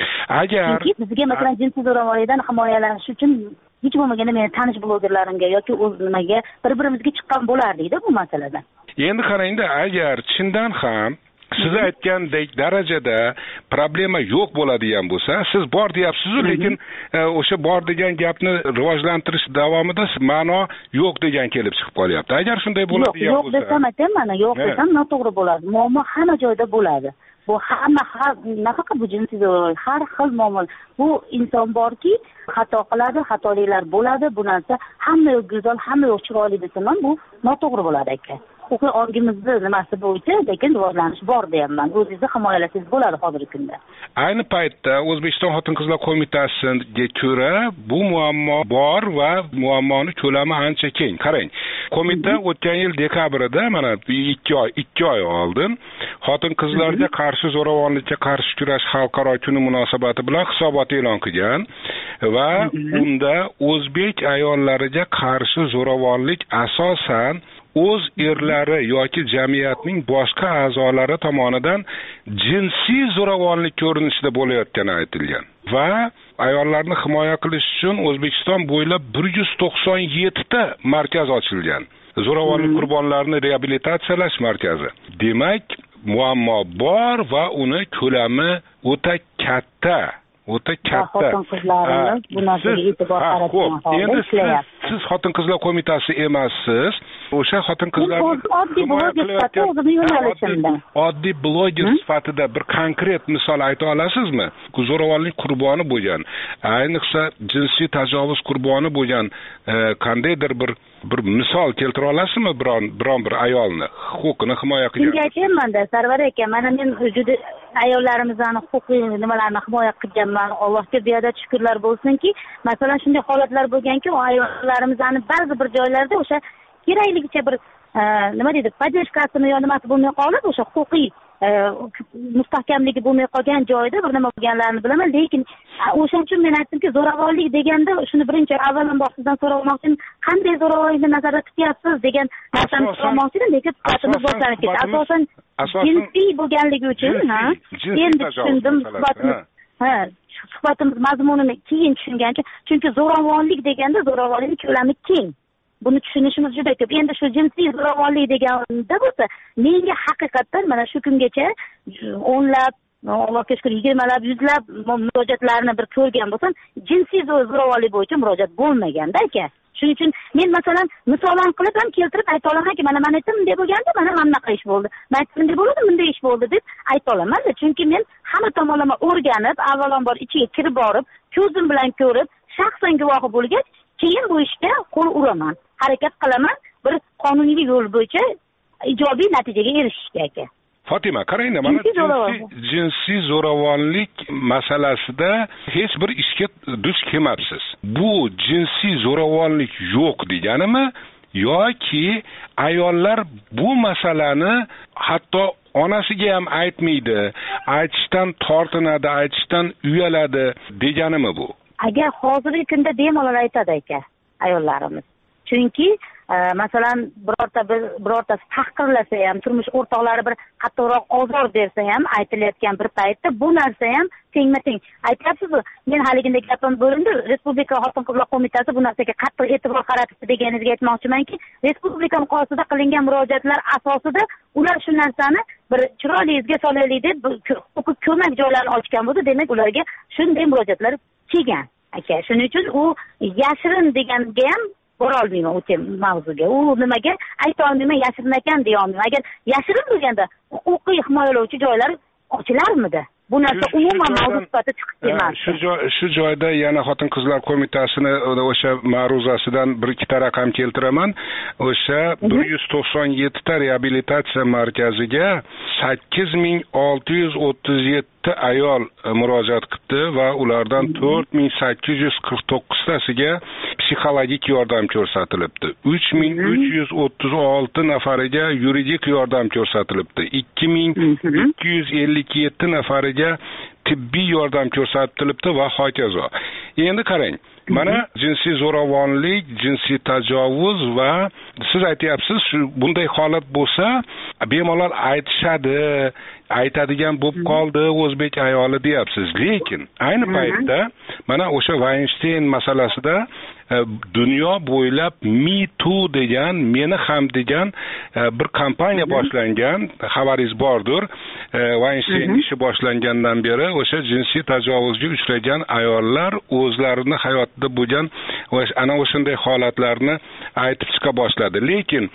Chunki bizga masalan jinsiy zo'ravonlikdan himoyalanish uchun hech bo'lmaganda meni tanish blogerlarimga yoki o'z nimaga bir-birimizga chiqqan bo'lardik-da bu masaladan. Endi qarangda, agar chindan ham siz aytgandek darajada problema yo'q bo'ladigan bo'lsa, siz bor deyapsiz-ku, lekin o'sha bor degan gapni rivojlantirish davomida ma'no yo'q degan kelib chiqib qolyapti. Agar shunday bo'ladigan bo'lsa, yo'q desam aytayman, yo'q desam noto'g'ri bo'ladi. Muammo hamma joyda bo'ladi. bu hamma nafaqat bu jinsiy zo'ravonlik, har xil muomala. Bu inson borki, xato qiladi, xatoliklar bo'ladi. Bu narsa hamma yo'q go'zal, hamma yo'q chiroyli desam ham bu noto'g'ri bo'ladi aka. Huquqiy ongimizni nimasi bo'yicha lekin rivojlanish bor deyapman. O'zingizni himoyalasangiz bo'ladi hozirgi kunda. Ayni paytda O'zbekiston Xotin-qizlar qo'mitasiga ko'ra bu muammo bor va muammoni ko'lami ancha keng. Qarang, qo'mita o'tgan yil dekabrida, mana 2 oy oldin xotin-qizlarga qarshi zo'ravonlikka qarshi kurash xalqaro kuni munosabati bilan hisobot e'lon qilgan va unda o'zbek ayollariga qarshi zo'ravonlik asosan o'z erlari yoki jamiyatning boshqa a'zolari tomonidan jinsiy zo'ravonlik ko'rinishida bo'layotgani aytilgan. Va ayollarni himoya qilish uchun O'zbekiston bo'ylab 197 ta markaz ochilgan. Zo'ravonlik qurbonlarini reabilitatsiyalash markazi. Demak, muammo bor va uni ko'lami o'ta katta. Xotin-qizlarimiz bu narsaga e'tibor qaratgan holda ishlayapti. Siz Xotin-qizlar qo'mitasi emassiz. O'sha xotin-qizlarni oddiy bloger sifatida bir konkret misol ayta olasizmi? Zo'ravonlik qurboni bo'lgan, ayniqsa jinsiy tajovuz qurboni bo'lgan qandaydir bir misol keltira olasizmi biron bir ayolni huquqini himoya qilgan? Shunga aytayman-da, Sarvar aka, mana men juda ayollarimizni huquqiy nimalarni himoya qilganman. Allohga beadad shukrlar bo'lsinki, masalan shunday holatlar bo'lganki, o ayollarimizni ba'zi bir joylarda o'sha kerakligicha bir nima deydi, podдержкасini yo nimasi bo'lmay qolib, o'sha huquqiy mustahkamligi bo'lmay qolgan joyda bir nima bo'lganlarini bilaman, lekin o'shaning uchun men aytdimki, zo'ravonlik deganda shuni birinchi avvalambor sizdan so'ramoqchim, qanday zo'ravonlikni nazarda tutyapsiz degan narsani so'ramoqchi edim, lekin suhbatimiz boshlanib ketdi. Asosan jinsiy bo'lganligi uchun, endi tushundim suhbatimiz mazmunini keyin tushungancha, chunki zo'ravonlik deganda zo'ravonlikning ko'lami keng. Buni tushunishimiz juda ko'p. Endi shu jinsiy zo'ravonlik deganda bo'lsa, menga haqiqatan mana shu kungacha o'nlab, Allohga shukr, 20lab, 100lab murojaatlarni bir ko'rgan bo'lsam, jinsiy zo'ravonlik bo'yicha murojaat bo'lmaganda aka. Shuning uchun men masalan misolan qilib ham keltirib ayta olamanki, mana aytdim bunday bo'lganda, mana bunaqa ish bo'ldi. Men aytdim bunday bo'ldi, bunday ish bo'ldi deb ayta olaman. Chunki men hamma tomonlama o'rganib, avvalambor ichiga kirib borib, ko'zim bilan ko'rib, shaxsan guvohi bo'lgach, keyin bu ishga qo'l uraman, harakat qilaman, bir qonuniy yo'l bo'yicha ijobiy natijaga erishishga aka. Fatima, qarangda, mana jinsiy zo'ravonlik masalasida hech bir ishga duch kelmabsiz. Bu jinsiy zo'ravonlik yo'q deganimi yoki ayollar bu masalani hatto onasiga ham aytmaydi, aytishdan tortinadi, aytishdan uyaladi deganimi bu? Agar hozirgi kunda bemalol aytadi aka ayollarimiz. Chunki masalan birortasi tahqirlasa ham, turmush o'rtoqlari bir qattiqroq ozor bersa ham, aytilayotgan bir paytda bu narsa ham tengma-teng. Aytyapsiz-ku, men haligindek gapim bo'lindi, Respublika Xotin-qizlar qo'mitasi bu narsaga qattiq e'tibor qaratibdi deganingizga aytmoqchimanki, respublika miqyosida qilingan murojaatlar asosida ular shu narsani bir chiroyli izga solaylik deb huquqiy ko'mak joylarini ochgan bo'ldi. Demak, ularga shunday murojaatlar kelgan aka. Shuning uchun u yashirin deganga ham bora olmayman o'sha mavzuga. U nimaga ayta olmayman, yashirin ekan deya olmayman. Agar yashirin bo'lganda huquqiy himoyalovchi joylar ochilarmidi? Bu narsa umuman mavzu sifatida chiqib kelmasdi. Shu joyda yana Xotin-qizlar qo'mitasini o'sha ma'ruzasidan bir ikkita raqam keltiraman. O'sha 197 ta reabilitatsiya markaziga 8637 ayol murojaat qildi va ulardan 4849 tasiga psixologik yordam ko'rsatilibdi. 3336 nafariga yuridik yordam ko'rsatilibdi. 2257 nafariga tibbiy yordam ko'rsatilibdi va hokazo. Endi qarang, mana jinsiy zo'ravonlik, jinsiy tajovuz va siz aytyapsiz, bunday holat bo'lsa, bemalol aytishadi, aytadigan bo'lib qoldi o'zbek ayoli deyapsiz. Lekin ayni paytda mana o'sha Weinstein masalasida dunyo bo'ylab Me Too degan, meni ham degan bir kampaniya boshlangan, xabaringiz bordir. Weinstein ishi boshlangandan beri o'sha jinsiy tajovuzga uchragan ayollar o'zlarini hayotida bo'lgan ana o'shanday holatlarni aytib chiqa boshladi. Lekin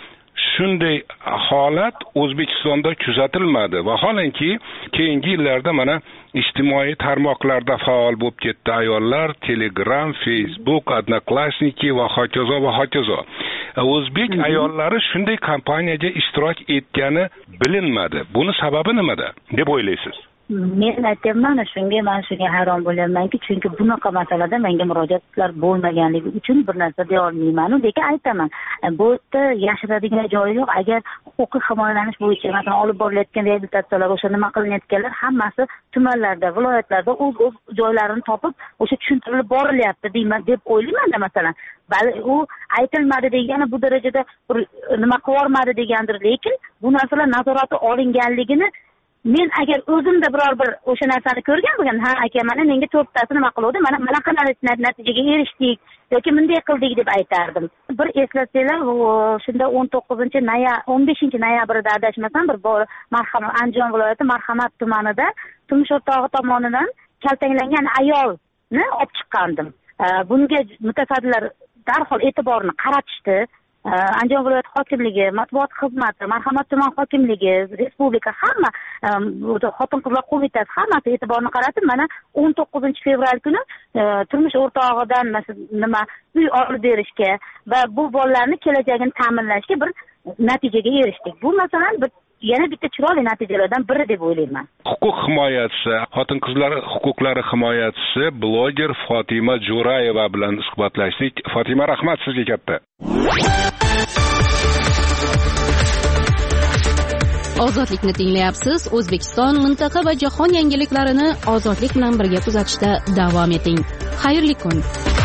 shunday holat O'zbekistonda kuzatilmadi. Vaholanki keyingi yillarda mana ijtimoiy tarmoqlarda faol bo'lib ketdi ayollar, Telegram, Facebook, Odnoklassniki va hokazo va hokazo. O'zbek ayollari shunday kampaniyaga ishtirok etgani bilinmadi. Buni sababi nimada deb o'ylaysiz? Men aytyapman, man shunga hayron bo'lyapmanki, chunki bunaqa masalada menga murojaatlar bo'lmaganligi uchun bir narsa deya olmayman. Lekin aytaman, bu yerda yashiradigan joyi yo'q. Agar huquqiy himoyalanish bo'yicha masalan olib borilayotgan reabilitatsiyalar, o'sha nima qilinayotganlar hammasi tumanlarda, viloyatlarda o'z joylarini topib, o'sha tushuntirilib borilyapti deb o'ylayman-da masalan. Bali u aytilmadi degani bu darajada nima qiyormadi degandir, lekin bu narsalar nazorati olinganligini men agar o'zimda biror bir o'sha narsani ko'rgan bo'lgan, ha aka mana menga 4 tasi nima qildi, mana natijaga erishdik yoki bunday qildik deb aytardim. Bir eslatsanglar, shunda 15-noyabrda adashmasam bir marhamat Andijon viloyati Marhamat tumanida turmush o'rtog'i tomonidan kaltaklangan ayolni olib chiqqandim. Bunga mutasaddilar darhol e'tiborni qaratishdi. Andijon viloyat hokimligi, matbuot xizmati, Marhamat tuman hokimligi, respublika hamma xotin-qizlar qo'mitasi hammasi e'tiborni qaratib, mana 19 fevral kuni turmush o'rtog'idan nima uy olib berishga va bu bolalarni kelajagini ta'minlashga bir natijaga erishdik. Bu masalan yana bitta chiroyli natijalardan biri deb o'ylayman. Huquq himoyachisi, xotin-qizlar huquqlari himoyachisi bloger Fatima Jo'rayeva bilan suhbatlashdik. Fatima, rahmat sizga katta. Ozodlikni tinglayapsiz. O'zbekiston, mintaqa va jahon yangiliklarini ozodlik bilan birga kuzatishda davom eting. Xayrli kun.